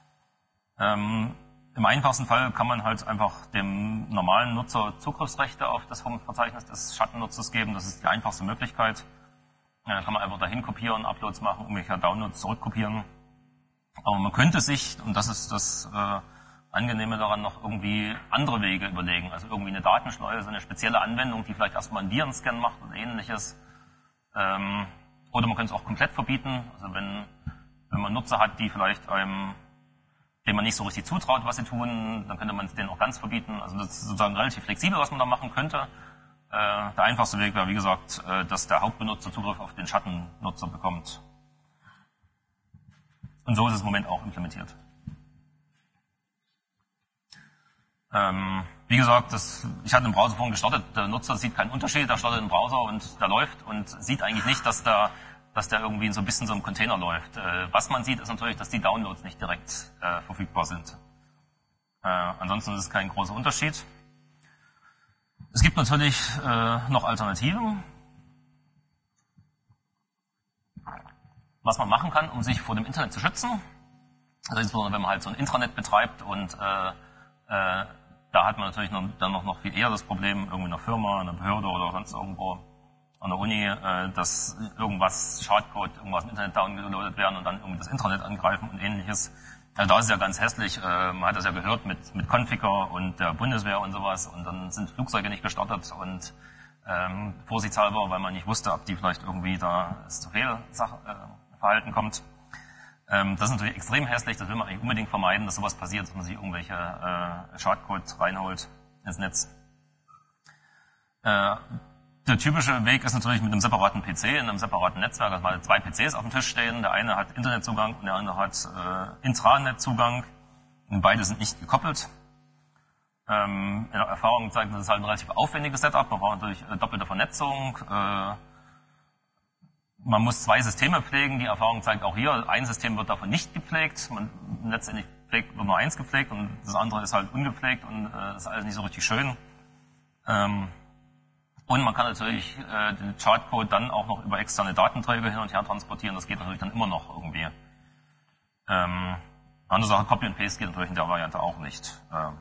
Im einfachsten Fall kann man halt einfach dem normalen Nutzer Zugriffsrechte auf das Home-Verzeichnis des Schattennutzers geben, das ist die einfachste Möglichkeit. Da kann man einfach dahin kopieren, Uploads machen, irgendwelche Downloads zurückkopieren. Aber man könnte sich, und das ist das Angenehme daran, noch irgendwie andere Wege überlegen. Also irgendwie eine Datenschleuse, eine spezielle Anwendung, die vielleicht erstmal einen Virenscan macht oder ähnliches. Oder man könnte es auch komplett verbieten. Also wenn man Nutzer hat, die vielleicht denen man nicht so richtig zutraut, was sie tun, dann könnte man es denen auch ganz verbieten. Also das ist sozusagen relativ flexibel, was man da machen könnte. Der einfachste Weg wäre, wie gesagt, dass der Hauptbenutzer Zugriff auf den Schattennutzer bekommt. Und so ist es im Moment auch implementiert. Wie gesagt, ich hatte den Browser vorhin gestartet, der Nutzer sieht keinen Unterschied, der startet den Browser und der läuft und sieht eigentlich nicht, dass der irgendwie so ein bisschen so im Container läuft. Was man sieht, ist natürlich, dass die Downloads nicht direkt verfügbar sind. Ansonsten ist es kein großer Unterschied. Es gibt natürlich noch Alternativen, was man machen kann, um sich vor dem Internet zu schützen. Also insbesondere, wenn man halt so ein Intranet betreibt und da hat man natürlich dann noch viel eher das Problem, irgendwie in einer Firma, in einer Behörde oder sonst irgendwo an der Uni, dass Schadcode, irgendwas im Internet downgeloadet werden und dann irgendwie das Intranet angreifen und ähnliches. Ja, da ist es ja ganz hässlich. Man hat das ja gehört mit Configure und der Bundeswehr und sowas und dann sind Flugzeuge nicht gestartet und vorsichtshalber, weil man nicht wusste, ob die vielleicht irgendwie da zu Fehlverhalten kommt. Das ist natürlich extrem hässlich, das will man eigentlich unbedingt vermeiden, dass sowas passiert, dass man sich irgendwelche Schadcode reinholt ins Netz. Der typische Weg ist natürlich mit einem separaten PC, in einem separaten Netzwerk, dass mal 2 PCs auf dem Tisch stehen, der eine hat Internetzugang und der andere hat Intranet-Zugang und beide sind nicht gekoppelt. In der Erfahrung zeigt, das ist halt ein relativ aufwendiges Setup, man braucht natürlich doppelte Vernetzung, man muss 2 Systeme pflegen. Die Erfahrung zeigt auch hier, ein System wird davon nicht gepflegt. Letztendlich wird nur eins gepflegt und das andere ist halt ungepflegt und ist alles nicht so richtig schön. Und man kann natürlich den Chartcode dann auch noch über externe Datenträger hin und her transportieren. Das geht natürlich dann immer noch irgendwie. Andere Sache, Copy and Paste geht natürlich in der Variante auch nicht.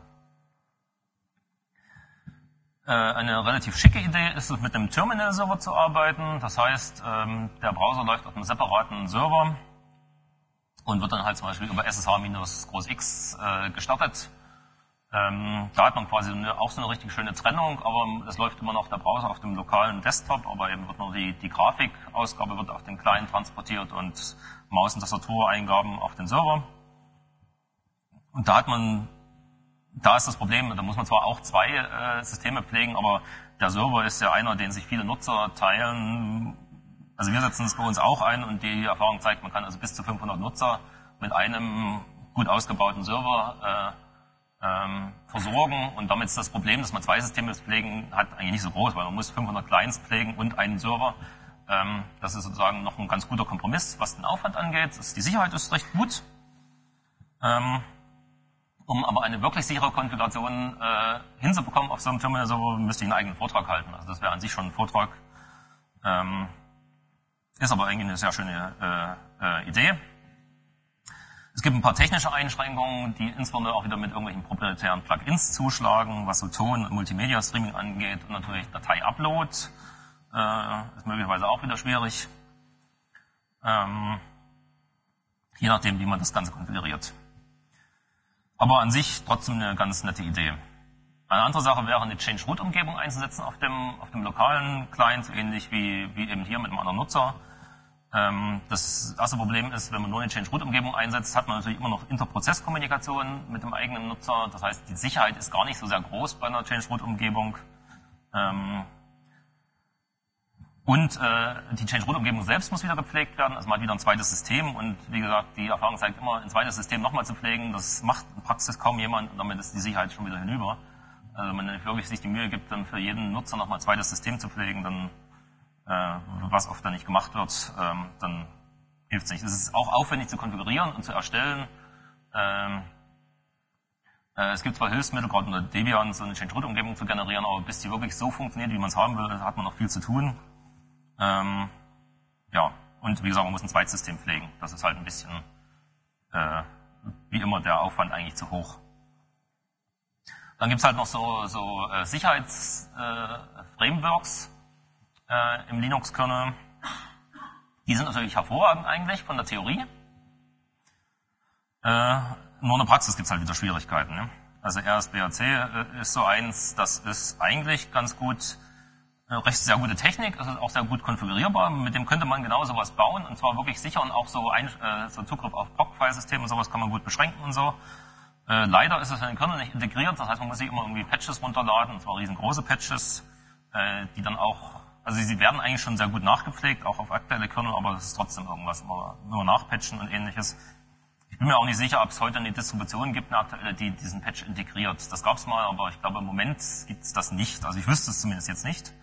Eine relativ schicke Idee ist es, mit einem Terminal-Server zu arbeiten. Das heißt, der Browser läuft auf einem separaten Server und wird dann halt zum Beispiel über SSH-X gestartet. Da hat man quasi auch so eine richtig schöne Trennung, aber es läuft immer noch der Browser auf dem lokalen Desktop, aber eben wird nur die Grafikausgabe wird auf den Client transportiert und Maus- und Tastatureingaben auf den Server. Und da ist das Problem, da muss man zwar auch 2 Systeme pflegen, aber der Server ist ja einer, den sich viele Nutzer teilen. Also wir setzen es bei uns auch ein und die Erfahrung zeigt, man kann also bis zu 500 Nutzer mit einem gut ausgebauten Server versorgen und damit ist das Problem, dass man 2 Systeme pflegen hat, eigentlich nicht so groß, weil man muss 500 Clients pflegen und einen Server. Das ist sozusagen noch ein ganz guter Kompromiss, was den Aufwand angeht. Die Sicherheit ist recht gut. Um aber eine wirklich sichere Konfiguration hinzubekommen auf so einem Terminal-Server, müsste ich einen eigenen Vortrag halten. Also das wäre an sich schon ein Vortrag. Ist aber eigentlich eine sehr schöne Idee. Es gibt ein paar technische Einschränkungen, die insbesondere auch wieder mit irgendwelchen proprietären Plugins zuschlagen, was so Ton- und Multimedia-Streaming angeht. Und natürlich Datei-Upload ist möglicherweise auch wieder schwierig. Je nachdem, wie man das Ganze konfiguriert. Aber an sich trotzdem eine ganz nette Idee. Eine andere Sache wäre, eine Change-Root-Umgebung einzusetzen auf dem lokalen Client, so ähnlich wie eben hier mit einem anderen Nutzer. Das erste Problem ist, wenn man nur eine Change-Root-Umgebung einsetzt, hat man natürlich immer noch Interprozesskommunikation mit dem eigenen Nutzer. Das heißt, die Sicherheit ist gar nicht so sehr groß bei einer Change-Root-Umgebung. Und die Change-Root-Umgebung selbst muss wieder gepflegt werden. Also man hat wieder ein zweites System und wie gesagt, die Erfahrung zeigt immer, ein zweites System nochmal zu pflegen, das macht in Praxis kaum jemand und damit ist die Sicherheit schon wieder hinüber. Also wenn man wirklich sich die Mühe gibt, dann für jeden Nutzer nochmal ein zweites System zu pflegen, dann was oft dann nicht gemacht wird, dann hilft es nicht. Es ist auch aufwendig zu konfigurieren und zu erstellen. Es gibt zwar Hilfsmittel, gerade unter Debian, so eine Change-Root-Umgebung zu generieren, aber bis die wirklich so funktioniert, wie man es haben will, hat man noch viel zu tun. Ja, und wie gesagt, man muss ein zweites System pflegen. Das ist halt ein bisschen, wie immer, der Aufwand eigentlich zu hoch. Dann gibt's halt noch so Sicherheits-Frameworks im Linux-Kernel. Die sind natürlich hervorragend eigentlich von der Theorie. Nur in der Praxis gibt's halt wieder Schwierigkeiten. Ne? Also RSBAC ist so eins, das ist eigentlich ganz gut recht sehr gute Technik, es ist auch sehr gut konfigurierbar, mit dem könnte man genau sowas bauen und zwar wirklich sicher und auch so, so Zugriff auf POC-File-Systeme und sowas kann man gut beschränken und so. Leider ist es in den Kernel nicht integriert, das heißt, man muss sich immer irgendwie Patches runterladen, und zwar riesengroße Patches, die dann auch, also sie werden eigentlich schon sehr gut nachgepflegt, auch auf aktuelle Kernel, aber es ist trotzdem irgendwas, immer nachpatchen und ähnliches. Ich bin mir auch nicht sicher, ob es heute eine Distribution gibt, eine aktuelle, die diesen Patch integriert. Das gab es mal, aber ich glaube, im Moment gibt es das nicht. Also ich wüsste es zumindest jetzt nicht.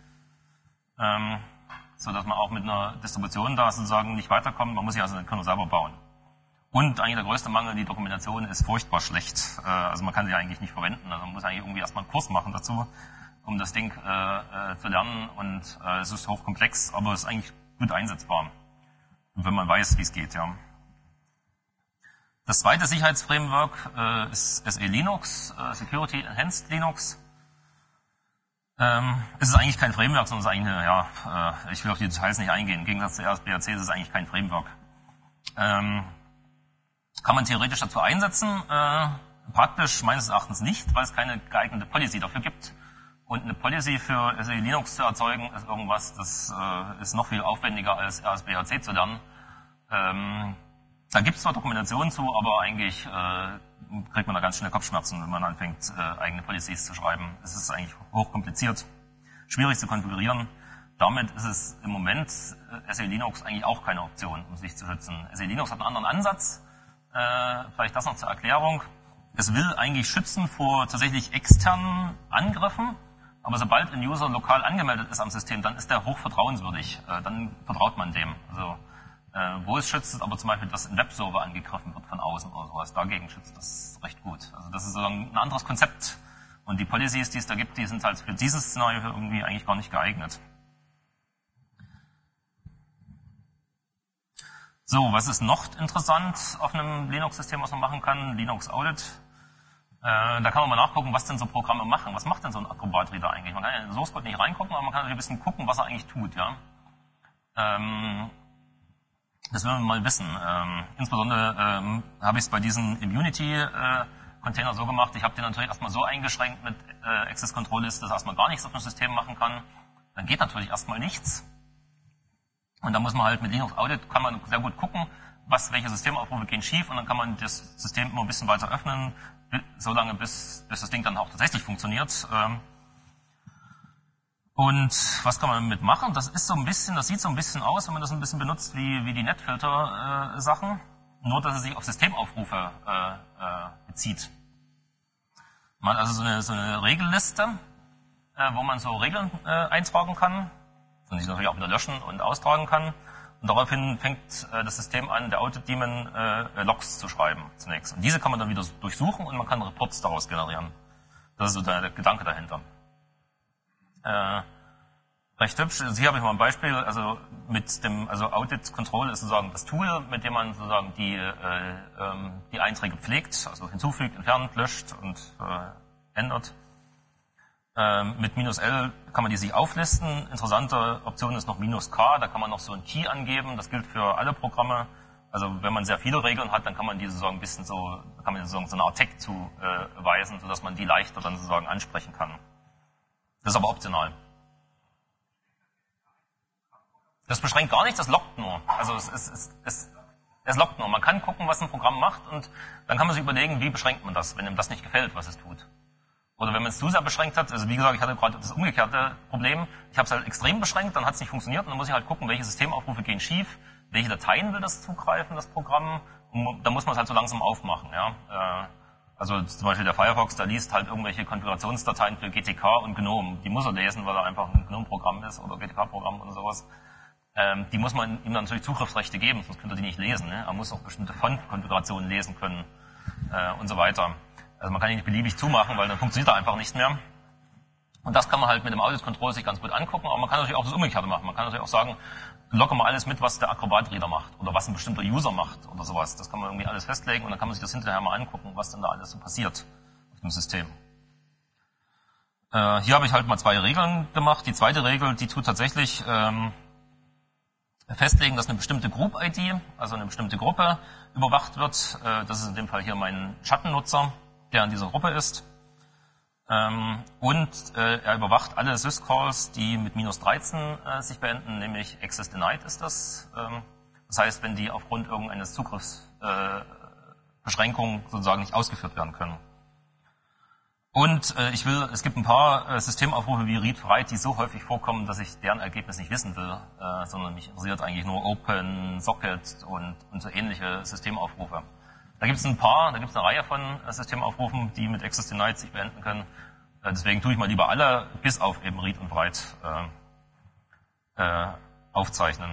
So dass man auch mit einer Distribution da sozusagen nicht weiterkommt. Man muss sich also den Kernel selber bauen. Und eigentlich der größte Mangel, die Dokumentation ist furchtbar schlecht. Also man kann sie eigentlich nicht verwenden. Also man muss eigentlich irgendwie erstmal einen Kurs machen dazu, um das Ding zu lernen. Und es ist hochkomplex, aber es ist eigentlich gut einsetzbar, wenn man weiß, wie es geht. Ja. Das zweite Sicherheitsframework ist SE Linux, Security Enhanced Linux. Es ist eigentlich kein Framework, sondern es ist eigentlich eine, ich will auf die Details nicht eingehen. Im Gegensatz zu RSBAC ist es eigentlich kein Framework. Kann man theoretisch dazu einsetzen, praktisch meines Erachtens nicht, weil es keine geeignete Policy dafür gibt. Und eine Policy für SE Linux zu erzeugen, ist irgendwas, das ist noch viel aufwendiger als RSBAC zu lernen. Da gibt es zwar Dokumentationen zu, aber eigentlich kriegt man da ganz schnell Kopfschmerzen, wenn man anfängt, eigene Policies zu schreiben. Es ist eigentlich hochkompliziert, schwierig zu konfigurieren. Damit ist es im Moment SE Linux eigentlich auch keine Option, um sich zu schützen. SE Linux hat einen anderen Ansatz. Vielleicht das noch zur Erklärung. Es will eigentlich schützen vor tatsächlich externen Angriffen, aber sobald ein User lokal angemeldet ist am System, dann ist der hochvertrauenswürdig. Dann vertraut man dem. Also wo es schützt, ist aber zum Beispiel, dass ein Webserver angegriffen wird von außen oder sowas. Dagegen schützt das recht gut. Also das ist sozusagen ein anderes Konzept. Und die Policies, die es da gibt, die sind halt für dieses Szenario irgendwie eigentlich gar nicht geeignet. So, was ist noch interessant auf einem Linux-System, was man machen kann? Linux Audit. Da kann man mal nachgucken, was denn so Programme machen. Was macht denn so ein Acrobat Reader eigentlich? Man kann ja in den Source Code nicht reingucken, aber man kann natürlich ein bisschen gucken, was er eigentlich tut. Ja. Das will man mal wissen. Insbesondere habe ich es bei diesen Immunity-Container so gemacht, ich habe den natürlich erstmal so eingeschränkt mit Access Control List, dass er erstmal gar nichts auf dem System machen kann. Dann geht natürlich erstmal nichts. Und da muss man halt mit Linux Audit, kann man sehr gut gucken, welche Systemaufrufe gehen schief und dann kann man das System immer ein bisschen weiter öffnen, solange bis das Ding dann auch tatsächlich funktioniert. Und was kann man damit machen? Das ist so ein bisschen, das sieht so ein bisschen aus, wenn man das ein bisschen benutzt wie die Netfilter-Sachen, nur dass es sich auf Systemaufrufe bezieht. Man hat also so eine Regelliste, wo man so Regeln eintragen kann und sich natürlich auch wieder löschen und austragen kann. Und daraufhin fängt das System an, der Audit-Daemon Logs zu schreiben zunächst. Und diese kann man dann wieder durchsuchen und man kann Reports daraus generieren. Das ist so der Gedanke dahinter. Recht hübsch. Also hier habe ich mal ein Beispiel. Also Audit Control ist sozusagen das Tool, mit dem man sozusagen die Einträge pflegt, also hinzufügt, entfernt, löscht und ändert. Mit -L kann man die sich auflisten. Interessante Option ist noch -K, da kann man noch so ein Key angeben. Das gilt für alle Programme. Also wenn man sehr viele Regeln hat, dann kann man die sozusagen ein bisschen so eine Art Tag zuweisen, sodass man die leichter dann sozusagen ansprechen kann. Das ist aber optional. Das beschränkt gar nicht, das lockt nur. Also es lockt nur. Man kann gucken, was ein Programm macht und dann kann man sich überlegen, wie beschränkt man das, wenn ihm das nicht gefällt, was es tut. Oder wenn man es zu sehr beschränkt hat, also wie gesagt, ich hatte gerade das umgekehrte Problem, ich habe es halt extrem beschränkt, dann hat es nicht funktioniert und dann muss ich halt gucken, welche Systemaufrufe gehen schief, welche Dateien will das zugreifen, das Programm, und da muss man es halt so langsam aufmachen. Ja. Also zum Beispiel der Firefox, der liest halt irgendwelche Konfigurationsdateien für GTK und GNOME, die muss er lesen, weil er einfach ein GNOME-Programm ist oder GTK-Programm oder sowas. Die muss man ihm dann natürlich Zugriffsrechte geben, sonst könnte er die nicht lesen. Ne? Er muss auch bestimmte Font-Konfigurationen lesen können und so weiter. Also man kann ihn nicht beliebig zumachen, weil dann funktioniert er einfach nicht mehr. Und das kann man halt mit dem Audit Control sich ganz gut angucken, aber man kann natürlich auch das Umgekehrte machen. Man kann natürlich auch sagen, locke mal alles mit, was der Acrobat Reader macht oder was ein bestimmter User macht oder sowas. Das kann man irgendwie alles festlegen und dann kann man sich das hinterher mal angucken, was denn da alles so passiert auf dem System. Hier habe ich halt mal 2 Regeln gemacht. Die zweite Regel, die tut tatsächlich festlegen, dass eine bestimmte Group-ID, also eine bestimmte Gruppe, überwacht wird. Das ist in dem Fall hier mein Schattennutzer, der in dieser Gruppe ist. Und er überwacht alle Syscalls, die mit -13 sich beenden, nämlich Access Denied ist das. Das heißt, wenn die aufgrund irgendeines Zugriffsbeschränkungen sozusagen nicht ausgeführt werden können. Und es gibt ein paar Systemaufrufe wie read-write, die so häufig vorkommen, dass ich deren Ergebnis nicht wissen will, sondern mich interessiert eigentlich nur Open, Socket und so ähnliche Systemaufrufe. Da gibt es eine Reihe von Systemaufrufen, die mit Access Denied sich beenden können. Deswegen tue ich mal lieber alle, bis auf eben Read und Write aufzeichnen.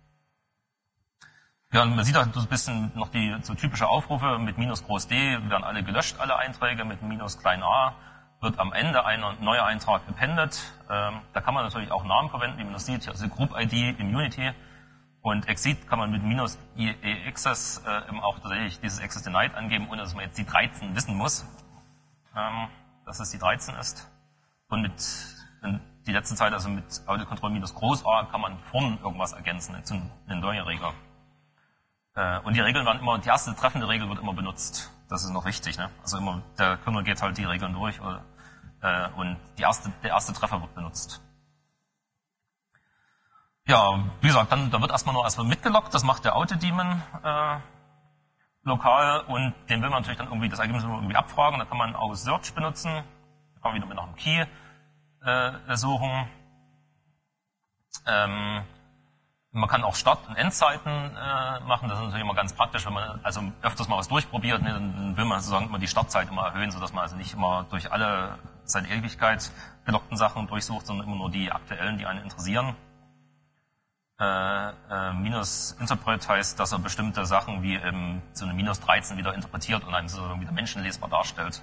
Ja, und man sieht auch so ein bisschen noch die so typische Aufrufe mit -groß D, werden alle gelöscht, alle Einträge, mit -a wird am Ende ein neuer Eintrag appended. Da kann man natürlich auch Namen verwenden, wie man das sieht, also Group ID im Unity. Und Exit kann man mit -access auch tatsächlich dieses Access Denied angeben, ohne dass man jetzt die 13 wissen muss, dass es die 13 ist. Und die letzte Zeit, also mit Audiocontrol -A, kann man vorn irgendwas ergänzen, eine neue Regel. Und die Regeln werden immer, die erste treffende Regel wird immer benutzt. Das ist noch wichtig, ne? Also immer, der Kernel geht halt die Regeln durch, und der erste Treffer wird benutzt. Ja, wie gesagt, da wird erstmal mitgelockt, das macht der Autodaemon lokal, und den will man natürlich dann irgendwie, das Ergebnis irgendwie abfragen, da kann man auch Search benutzen, da kann man wieder nach dem Key suchen. Man kann auch Start- und Endzeiten machen, das ist natürlich immer ganz praktisch, wenn man also öfters mal was durchprobiert, ne, dann will man sozusagen immer die Startzeit immer erhöhen, sodass man also nicht immer durch alle seit Ewigkeit gelockten Sachen durchsucht, sondern immer nur die aktuellen, die einen interessieren. Interpret heißt, dass er bestimmte Sachen wie so eine -13 wieder interpretiert und einem sozusagen wieder menschenlesbar darstellt.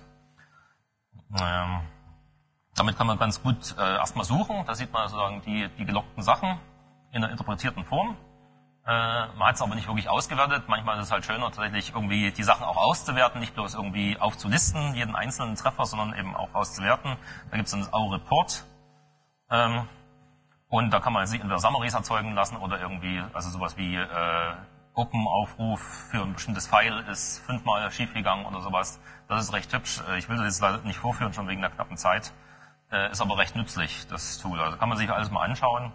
Damit kann man ganz gut erstmal suchen, da sieht man sozusagen die gelockten Sachen in der interpretierten Form. Man hat es aber nicht wirklich ausgewertet. Manchmal ist es halt schöner, tatsächlich irgendwie die Sachen auch auszuwerten, nicht bloß irgendwie aufzulisten, jeden einzelnen Treffer, sondern eben auch auszuwerten. Da gibt es dann das Report. Und da kann man sich entweder Summaries erzeugen lassen oder irgendwie, also sowas wie Open-Aufruf für ein bestimmtes File ist 5-mal schiefgegangen oder sowas. Das ist recht hübsch. Ich will das jetzt leider nicht vorführen, schon wegen der knappen Zeit. Ist aber recht nützlich, das Tool. Also kann man sich alles mal anschauen.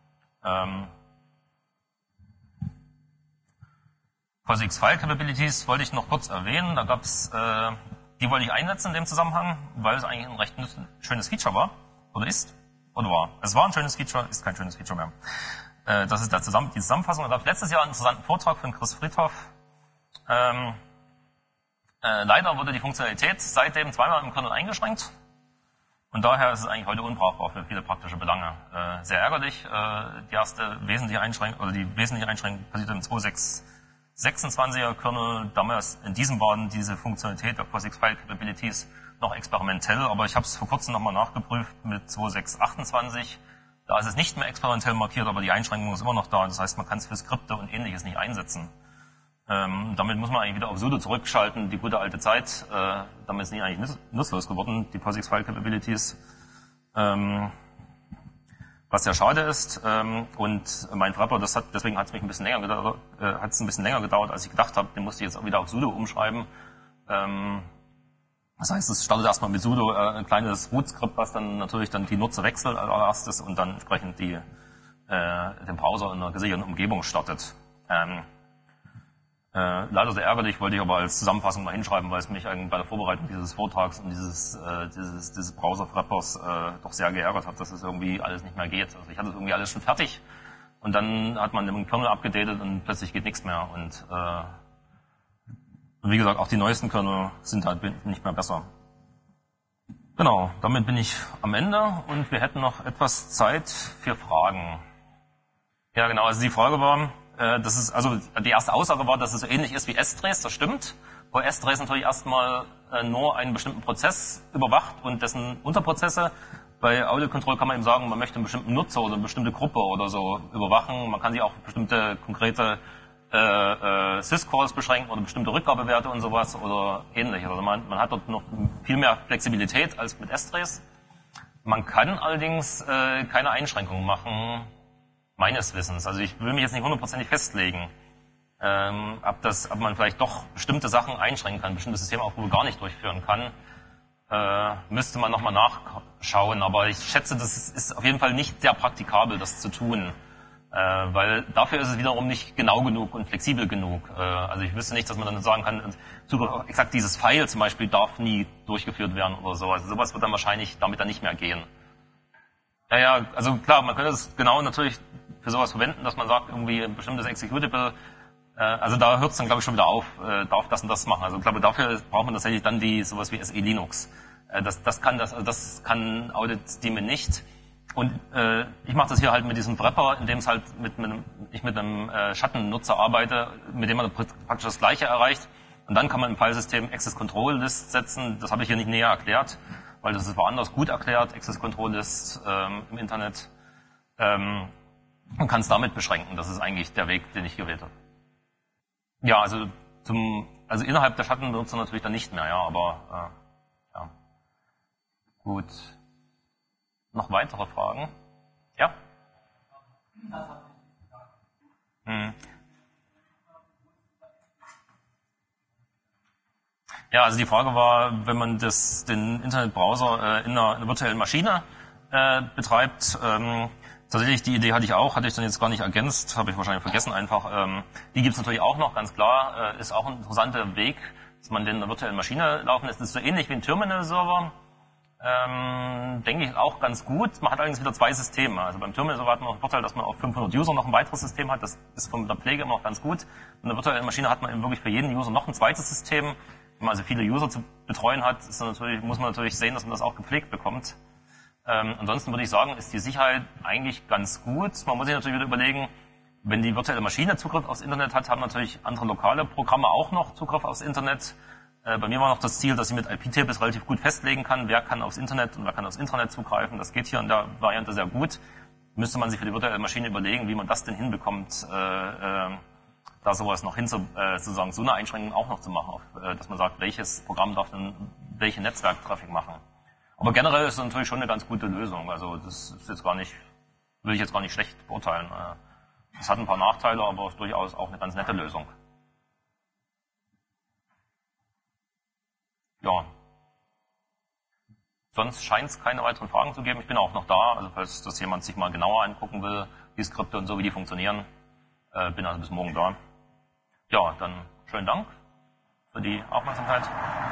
POSIX File Capabilities wollte ich noch kurz erwähnen. Da gab's, die wollte ich einsetzen in dem Zusammenhang, weil es eigentlich ein recht schönes Feature war. Oder ist. Oder war. Es war ein schönes Feature, ist kein schönes Feature mehr. Das ist die Zusammenfassung. Da gab es letztes Jahr einen interessanten Vortrag von Chris Friedhoff. Leider wurde die Funktionalität seitdem zweimal im Kernel eingeschränkt. Und daher ist es eigentlich heute unbrauchbar für viele praktische Belange. Sehr ärgerlich. Die wesentliche Einschränkung passiert im 2.6.26er Kernel. Damals in diesem waren diese Funktionalität der POSIX File Capabilities noch experimentell, aber ich habe es vor kurzem nochmal nachgeprüft mit 2.6.28. Da ist es nicht mehr experimentell markiert, aber die Einschränkung ist immer noch da. Das heißt, man kann es für Skripte und Ähnliches nicht einsetzen. Damit muss man eigentlich wieder auf sudo zurückschalten, die gute alte Zeit. Damit ist nicht eigentlich nutzlos geworden, die POSIX File Capabilities. Was sehr schade ist. Und mein Wrapper, deswegen hat es ein bisschen länger gedauert, als ich gedacht habe. Den musste ich jetzt auch wieder auf sudo umschreiben. Das heißt, es startet erstmal mit sudo ein kleines Root-Skript, was dann natürlich die Nutzer wechselt als erstes und dann entsprechend den Browser in einer gesicherten Umgebung startet. Leider sehr ärgerlich, wollte ich aber als Zusammenfassung mal hinschreiben, weil es mich bei der Vorbereitung dieses Vortrags und dieses Browser-Wrappers doch sehr geärgert hat, dass es irgendwie alles nicht mehr geht. Also ich hatte irgendwie alles schon fertig und dann hat man den Kernel abgedatet und plötzlich geht nichts mehr. Und wie gesagt, auch die neuesten Kernel sind halt nicht mehr besser. Genau, damit bin ich am Ende und wir hätten noch etwas Zeit für Fragen. Ja genau, also die Frage war, die erste Aussage war, dass es so ähnlich ist wie S-Trace, das stimmt. Wo S-Trace natürlich erstmal nur einen bestimmten Prozess überwacht und dessen Unterprozesse. Bei Audiocontrol kann man eben sagen, man möchte einen bestimmten Nutzer oder eine bestimmte Gruppe oder so überwachen. Man kann sich auch bestimmte konkrete Syscalls beschränken oder bestimmte Rückgabewerte und sowas oder ähnliches. Also man hat dort noch viel mehr Flexibilität als mit S-Trace. Man kann allerdings keine Einschränkungen machen, meines Wissens. Also ich will mich jetzt nicht hundertprozentig festlegen, ob man vielleicht doch bestimmte Sachen einschränken kann, bestimmte Systemaufrufe gar nicht durchführen kann. müsste man nochmal nachschauen, aber ich schätze, das ist auf jeden Fall nicht sehr praktikabel, das zu tun. Weil dafür ist es wiederum nicht genau genug und flexibel genug. Also ich wüsste nicht, dass man dann sagen kann, Zugriff auf exakt dieses File zum Beispiel darf nie durchgeführt werden oder so. Also sowas wird dann wahrscheinlich damit dann nicht mehr gehen. Ja, also klar, man könnte es genau natürlich für sowas verwenden, dass man sagt, irgendwie ein bestimmtes Executable, also da hört es dann, glaube ich, schon wieder auf, darf das und das machen. Also ich glaube, dafür braucht man tatsächlich dann sowas wie SE Linux. Das kann Audit Daemon nicht. Und ich mache das hier halt mit diesem Wrapper, in dem es halt ich mit einem Schattennutzer arbeite, mit dem man praktisch das Gleiche erreicht. Und dann kann man im Filesystem Access Control List setzen. Das habe ich hier nicht näher erklärt, weil das ist woanders gut erklärt, Access Control List im Internet. Man kann es damit beschränken. Das ist eigentlich der Weg, den ich gewählt habe. Ja, also innerhalb der Schattenbenutzer natürlich dann nicht mehr, ja, aber ja. Gut. Noch weitere Fragen? Ja? Ja, also die Frage war, wenn man den Internetbrowser in einer virtuellen Maschine betreibt, tatsächlich die Idee hatte ich dann jetzt gar nicht ergänzt, habe ich wahrscheinlich vergessen einfach. Die gibt's natürlich auch noch, ganz klar, ist auch ein interessanter Weg, dass man den in einer virtuellen Maschine laufen lässt. Das ist so ähnlich wie ein Terminal-Server. Denke ich auch ganz gut. Man hat allerdings wieder zwei Systeme. Also beim Terminal-Server hat man noch den Vorteil, dass man auf 500 User noch ein weiteres System hat. Das ist von der Pflege immer noch ganz gut. In der virtuellen Maschine hat man eben wirklich für jeden User noch ein zweites System. Wenn man also viele User zu betreuen hat, muss man natürlich sehen, dass man das auch gepflegt bekommt. Ansonsten würde ich sagen, ist die Sicherheit eigentlich ganz gut. Man muss sich natürlich wieder überlegen, wenn die virtuelle Maschine Zugriff aufs Internet hat, haben natürlich andere lokale Programme auch noch Zugriff aufs Internet. Bei mir war noch das Ziel, dass ich mit IP-Tables relativ gut festlegen kann, wer kann aufs Internet und wer kann aufs Intranet zugreifen. Das geht hier in der Variante sehr gut. Müsste man sich für die virtuelle Maschine überlegen, wie man das denn hinbekommt, da sowas noch sozusagen so eine Einschränkung auch noch zu machen, dass man sagt, welches Programm darf denn welche Netzwerktraffic machen. Aber generell ist es natürlich schon eine ganz gute Lösung. Also das ist jetzt will ich jetzt gar nicht schlecht beurteilen. Das hat ein paar Nachteile, aber ist durchaus auch eine ganz nette Lösung. Ja. Sonst scheint es keine weiteren Fragen zu geben. Ich bin auch noch da, also falls das jemand sich mal genauer angucken will, die Skripte und so, wie die funktionieren. Bin also bis morgen da. Ja, dann schönen Dank für die Aufmerksamkeit.